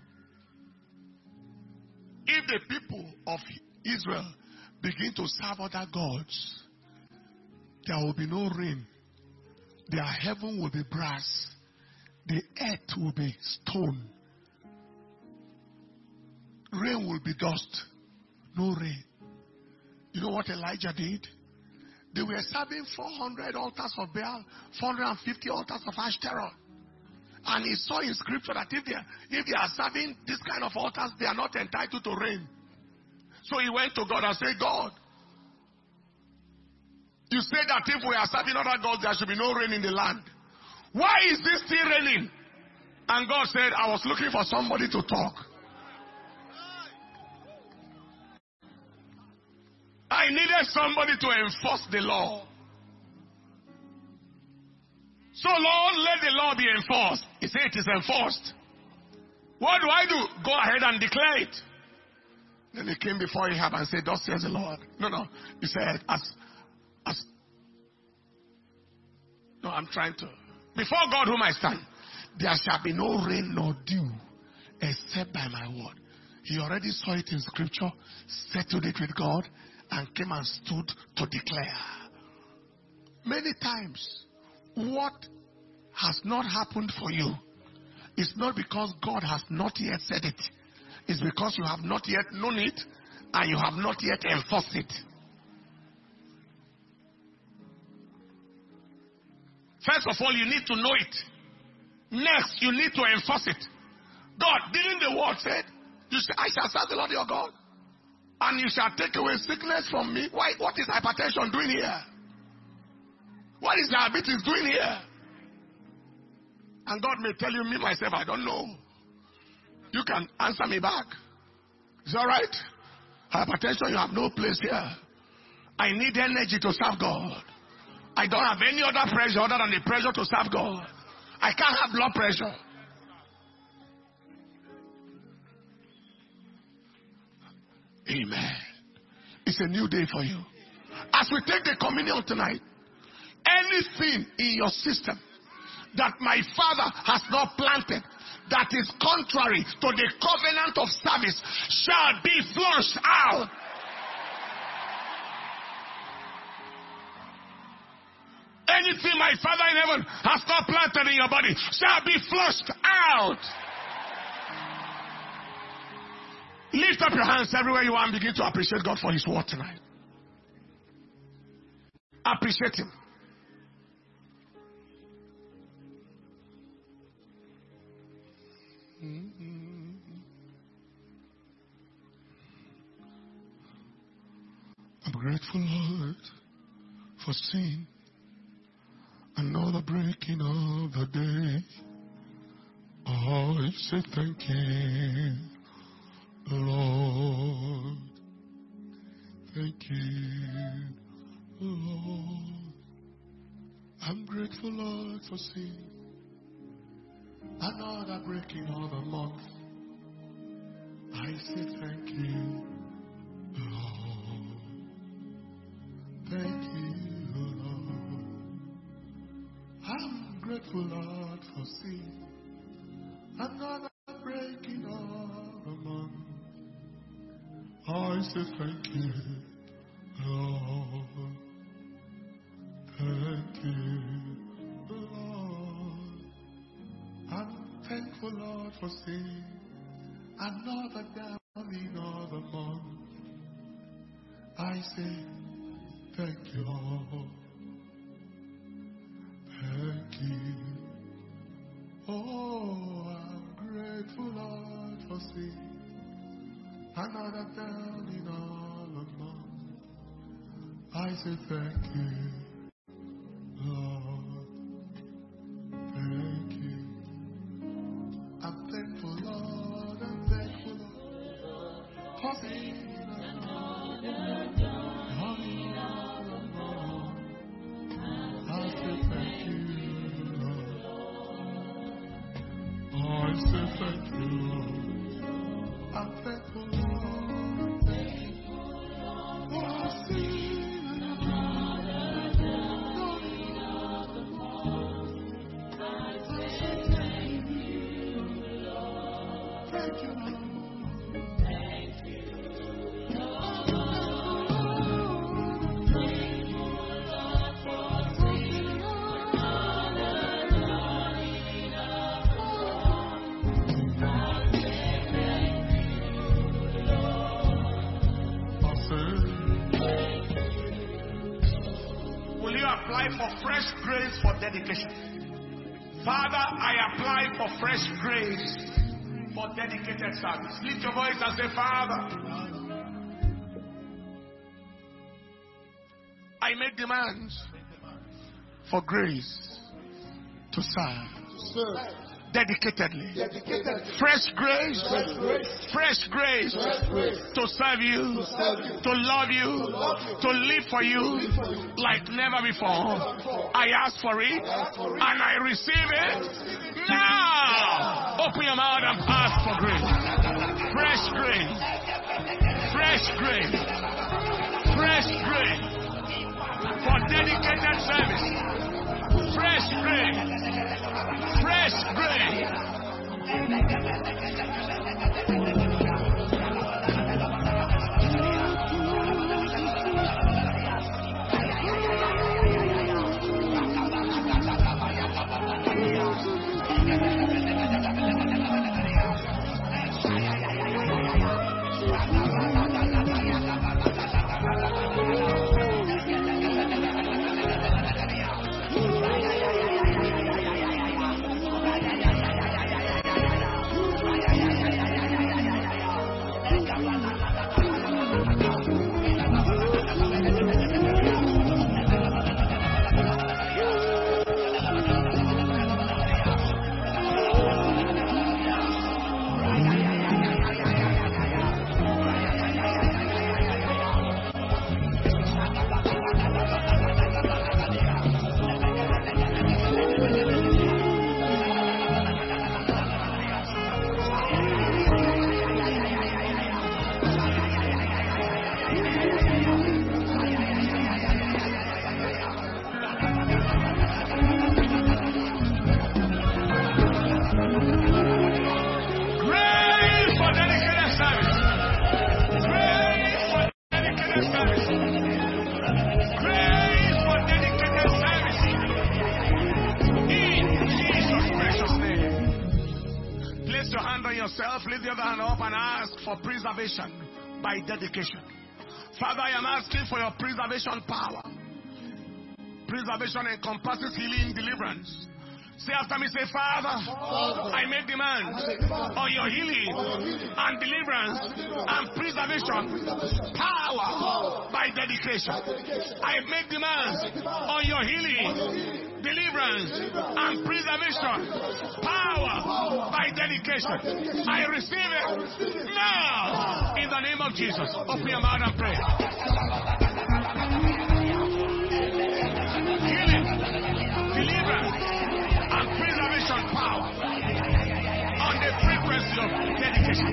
if the people of Israel begin to serve other gods, there will be no rain. Their heaven will be brass. The earth will be stone. Rain will be dust. No rain. You know what Elijah did? They were serving 400 altars of Baal, 450 altars of Ashtaroth. And he saw in scripture that if they are serving this kind of altars, they are not entitled to rain. So he went to God and said, God, you said that if we are serving other gods, there should be no rain in the land. Why is this still raining? And God said, I was looking for somebody to talk. I needed somebody to enforce the law. So Lord, let the law be enforced. He said it is enforced. What do I do? Go ahead and declare it. Then he came before Ahab and said, thus says the Lord. No. He said, before God whom I stand, there shall be no rain nor dew except by my word. He already saw it in scripture, settled it with God, and came and stood to declare. Many times, what has not happened for you is not because God has not yet said it. It's because you have not yet known it and you have not yet enforced it. First of all, you need to know it. Next, you need to enforce it. God, didn't the word say, I shall serve the Lord your God, and you shall take away sickness from me? Why? What is hypertension doing here? What is diabetes doing here? And God may tell you, me myself, I don't know. You can answer me back. Is that right? Hypertension, you have no place here. I need energy to serve God. I don't have any other pressure other than the pressure to serve God. I can't have blood pressure. Amen. It's a new day for you. As we take the communion tonight, anything in your system that my Father has not planted that is contrary to the covenant of service shall be flushed out. Anything my Father in heaven has not planted in your body shall be flushed out. Lift up your hands everywhere you are and begin to appreciate God for His word tonight. Appreciate Him. I'm grateful, Lord, for seeing another breaking of the day. Oh, I say thank you, Lord. Thank you, Lord. I'm grateful, Lord, for seeing another breaking of the month. I say thank you, Lord. Thank you, Lord. I'm grateful, Lord, for seeing another breaking of the month. I say thank you, Lord. Thank you, Lord. I'm thankful, Lord, for seeing another dawning of the month. I say thank you, Lord. Thank you. Oh, I'm grateful, Lord, for seeing another dawning of the month. I say thank you, Lord. Thank you. I'm thankful, Lord. I'm thankful, Lord, for seeing another dawning of the month. I say thank you, Lord. I say thank you, Lord. I'm thankful, Lord. Thankful, Lord, for seeing another dawning of the month. I say thank you, Lord. Thank you, Lord. Thank you, Lord. Thankful, Lord, for seeing another dawning of the month. I say thank you, Lord. I say, will you apply for fresh grace for dedication? Father, I apply for fresh grace for dedicated service. Lift your voice and say, Father, I make demands for grace to serve dedicatedly. Fresh grace, fresh grace to serve you, to love you, to live for you like never before. I ask for it and I receive it now. Open your mouth and ask for grace. Fresh grace, fresh grace, fresh grace for dedicated service. Fresh grace, fresh grace. Place your hand on yourself, lift the other hand up and ask for preservation by dedication. Father, I am asking for your preservation power. Preservation encompasses healing, deliverance. Say after me, say, Father, I make demands on your healing and deliverance and preservation power by dedication. I make demands on your healing, deliverance and preservation power by dedication. I receive it now in the name of Jesus. Open your mouth and pray. Healing, deliverance and preservation power on the frequency of dedication.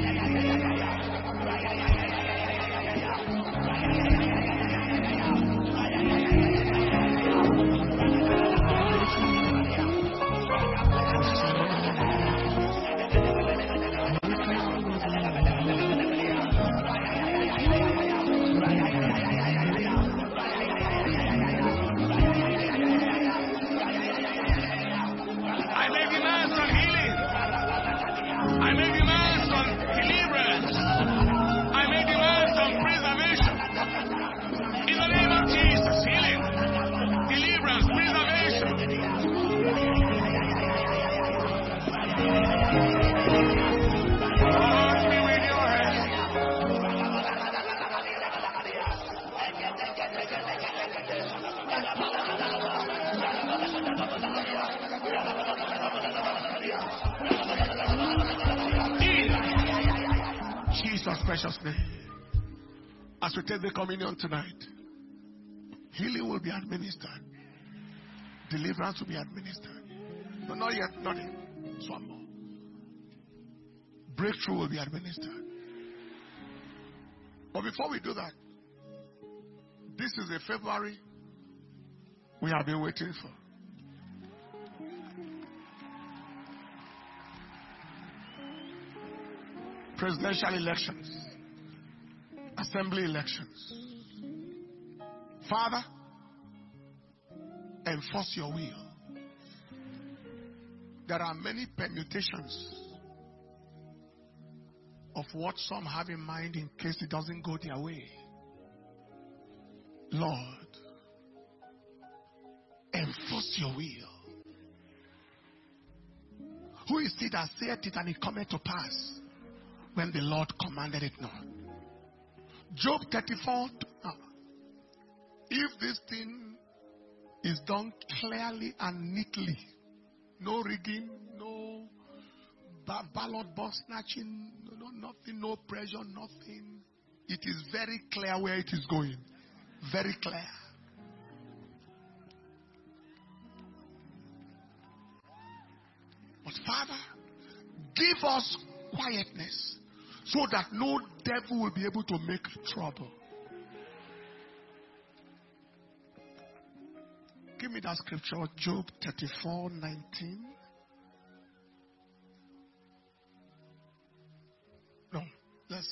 Precious name. As we take the communion tonight, healing will be administered, deliverance will be administered. No, not yet, not yet. Some more. Breakthrough will be administered. But before we do that, this is a February we have been waiting for. Presidential elections, assembly elections. Father, enforce your will. There are many permutations of what some have in mind in case it doesn't go their way. Lord, enforce your will. Who is it that saith it and it cometh to pass when the Lord commanded it not? Job 34. If this thing is done clearly and neatly, no rigging, no ballot box snatching, no nothing, no pressure, nothing. It is very clear where it is going. Very clear. But Father, give us quietness so that no devil will be able to make trouble. Give me that scripture, Job 34:19. No, let's.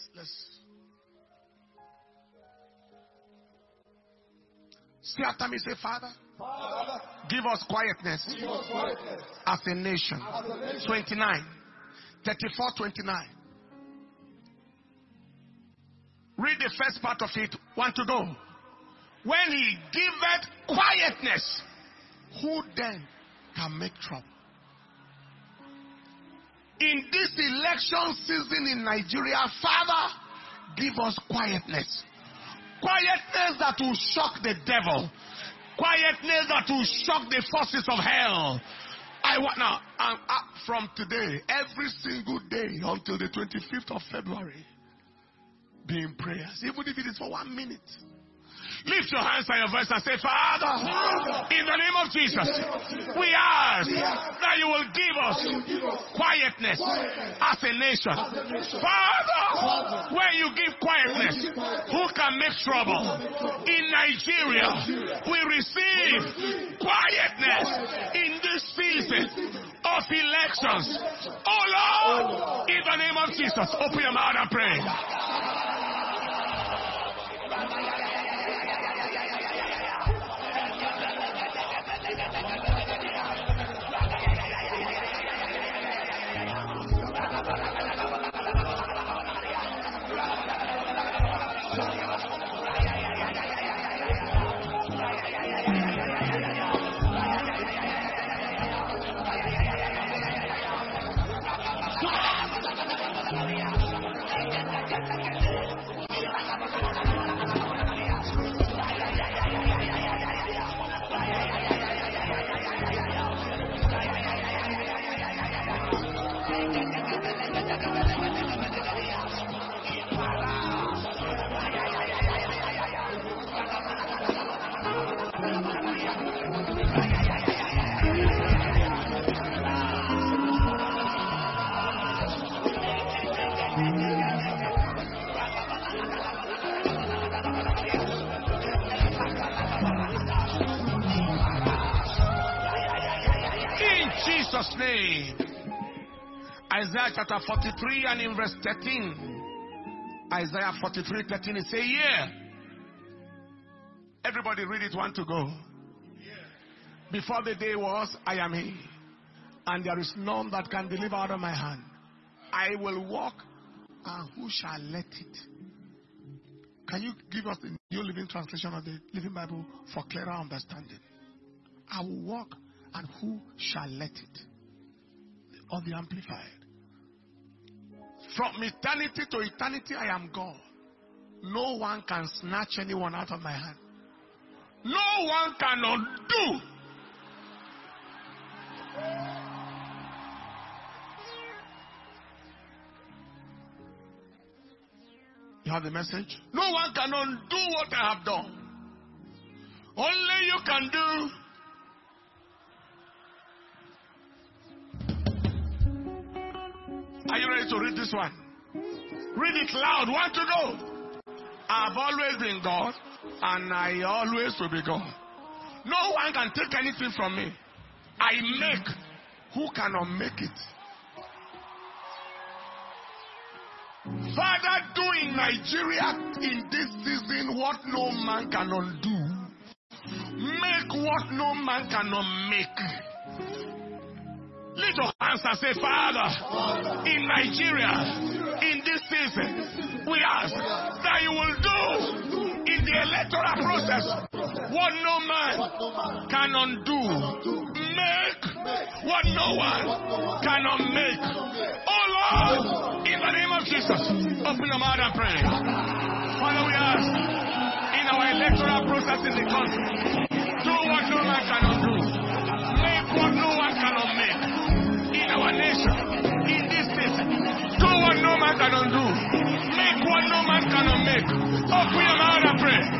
Say after me, say, Father, give us quietness, as a nation. 29. 34:29. Read the first part of it. Want to go? When he giveth quietness, who then can make trouble? In this election season in Nigeria, Father, give us quietness. Quietness that will shock the devil. Quietness that will shock the forces of hell. From today, every single day until the 25th of February, be in prayers, even if it is for 1 minute. Lift your hands and your voice and say, Father, in the name of Jesus, we ask that you will give us quietness as a nation. Father, when you give quietness, who can make trouble? In Nigeria, we receive quietness in this season of elections. Oh Lord, in the name of Jesus, open your mouth and pray. Jesus' name. Isaiah chapter 43 and in verse 13. Isaiah 43:13, it says, yeah. Everybody read it, want to go. Before the day was, I am he. And there is none that can deliver out of my hand. I will walk, and who shall let it? Can you give us the New Living Translation of the Living Bible for clearer understanding? I will walk, and who shall let it? Or the Amplified. From eternity to eternity, I am God. No one can snatch anyone out of my hand. No one can undo. You have the message? No one can undo what I have done. Only you can do. Are you ready to read this one? Read it loud. Want to go? I've always been God, and I always will be God. No one can take anything from me. I make. Who cannot make it? Father, do in Nigeria in this season what no man can undo. Make what no man cannot make. Lift your hands and say, Father, in Nigeria, in this season, we ask that you will do in the electoral process what no man can undo. Make what no one cannot make. Oh Lord, in the name of Jesus, open your mouth and pray. Father, we ask in our electoral process in the country, do what no man cannot do. Make what no one cannot make. In our nation, in this season, do what no man cannot do. Make what no man cannot make. Open your mouth and pray.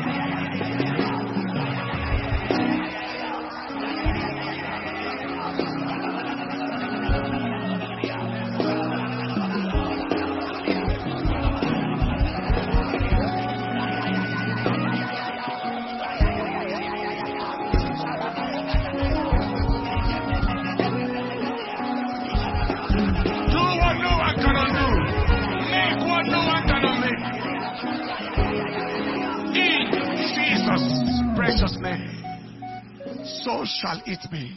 So shall it be.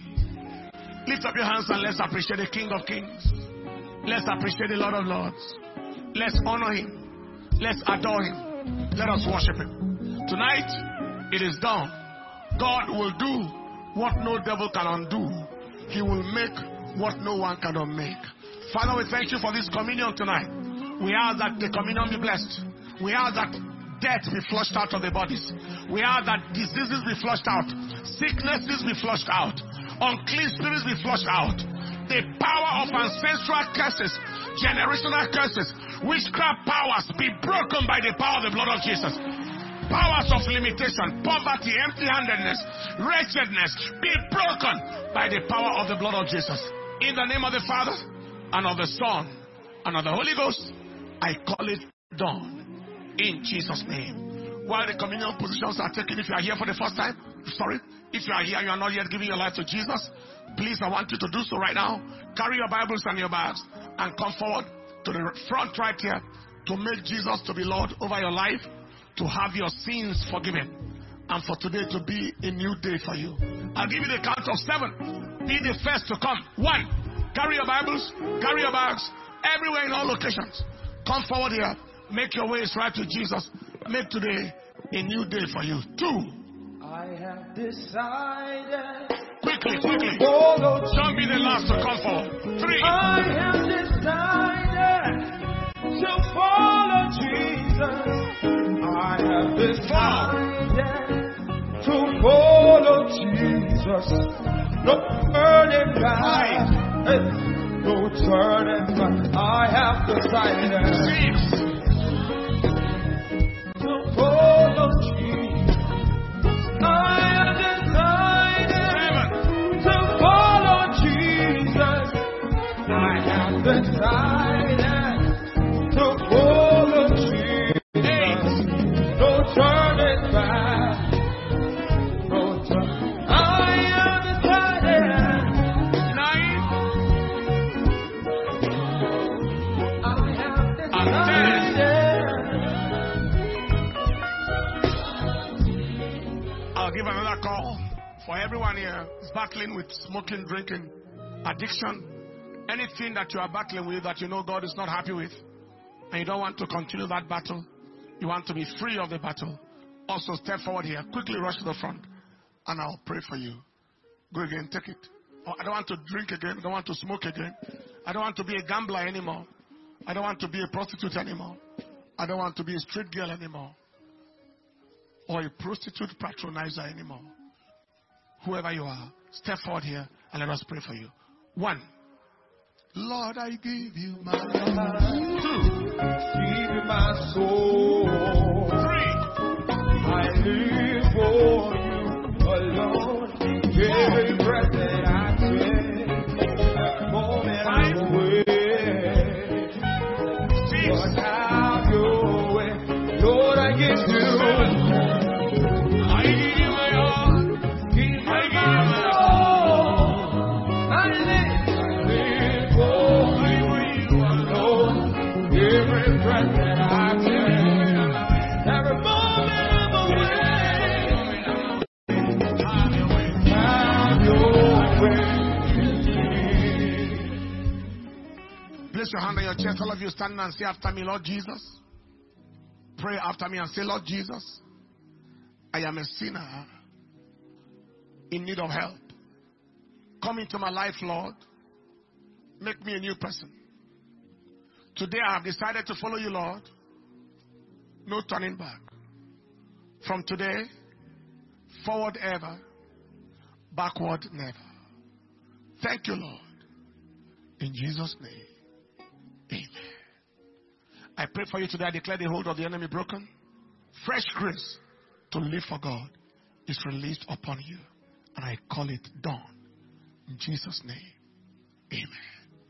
Lift up your hands and let's appreciate the King of Kings. Let's appreciate the Lord of Lords. Let's honor him. Let's adore him. Let us worship him. Tonight, it is done. God will do what no devil can undo. He will make what no one cannot make. Father, we thank you for this communion tonight. We ask that the communion be blessed. We ask that death be flushed out of the bodies. We ask that diseases be flushed out. Sicknesses be flushed out. Unclean spirits be flushed out. The power of ancestral curses, generational curses, witchcraft powers be broken by the power of the blood of Jesus. Powers of limitation, poverty, empty-handedness, wretchedness be broken by the power of the blood of Jesus. In the name of the Father, and of the Son, and of the Holy Ghost, I call it done. In Jesus' name. While the communion positions are taken, if you are here for the first time, if you are here, you are not yet giving your life to Jesus, please, I want you to do so right now. Carry your Bibles and your bags and come forward to the front right here to make Jesus to be Lord over your life, to have your sins forgiven, and for today to be a new day for you. I'll give you the count of 7. Be the first to come. 1. Carry your Bibles, carry your bags, everywhere in all locations. Come forward here. Make your ways right to Jesus. Make today a new day for you. 2. I have decided. Quickly. Don't be the last to come forward. 3. I have decided to follow Jesus. I have decided to follow Jesus. No turning back. No turn it back. I have decided to follow Jesus. I have decided to follow Jesus. I have decided to follow Jesus. No turning back. No turn. I have decided. I'll give another call for everyone here who's battling with smoking, drinking, addiction, anything that you are battling with that you know God is not happy with, and you don't want to continue that battle. You want to be free of the battle. Also step forward here. Quickly rush to the front, and I'll pray for you. Go again, take it. Oh, I don't want to drink again. I don't want to smoke again. I don't want to be a gambler anymore. I don't want to be a prostitute anymore. I don't want to be a street girl anymore. Or a prostitute patronizer anymore. Whoever you are, step forward here and let us pray for you. 1. Lord, I give you my heart. 2. Give me my soul. 3. I live for you alone. Every breath that I take, every moment I'm awake. 6. Lord, have your way. Lord, I give you. I give you my heart. Give me I give you my my soul. I live for you alone. Every breath that I take, every moment I'm awake. Have your way. Have your way. Place your hand on your chest. All of you standing and say after me, Lord Jesus. Pray after me and say, Lord Jesus, I am a sinner in need of help. Come into my life, Lord. Make me a new person. Today I have decided to follow you, Lord. No turning back. From today, forward ever, backward never. Thank you, Lord. In Jesus' name, amen. I pray for you today. I declare the hold of the enemy broken. Fresh grace to live for God is released upon you. And I call it done. In Jesus' name, amen.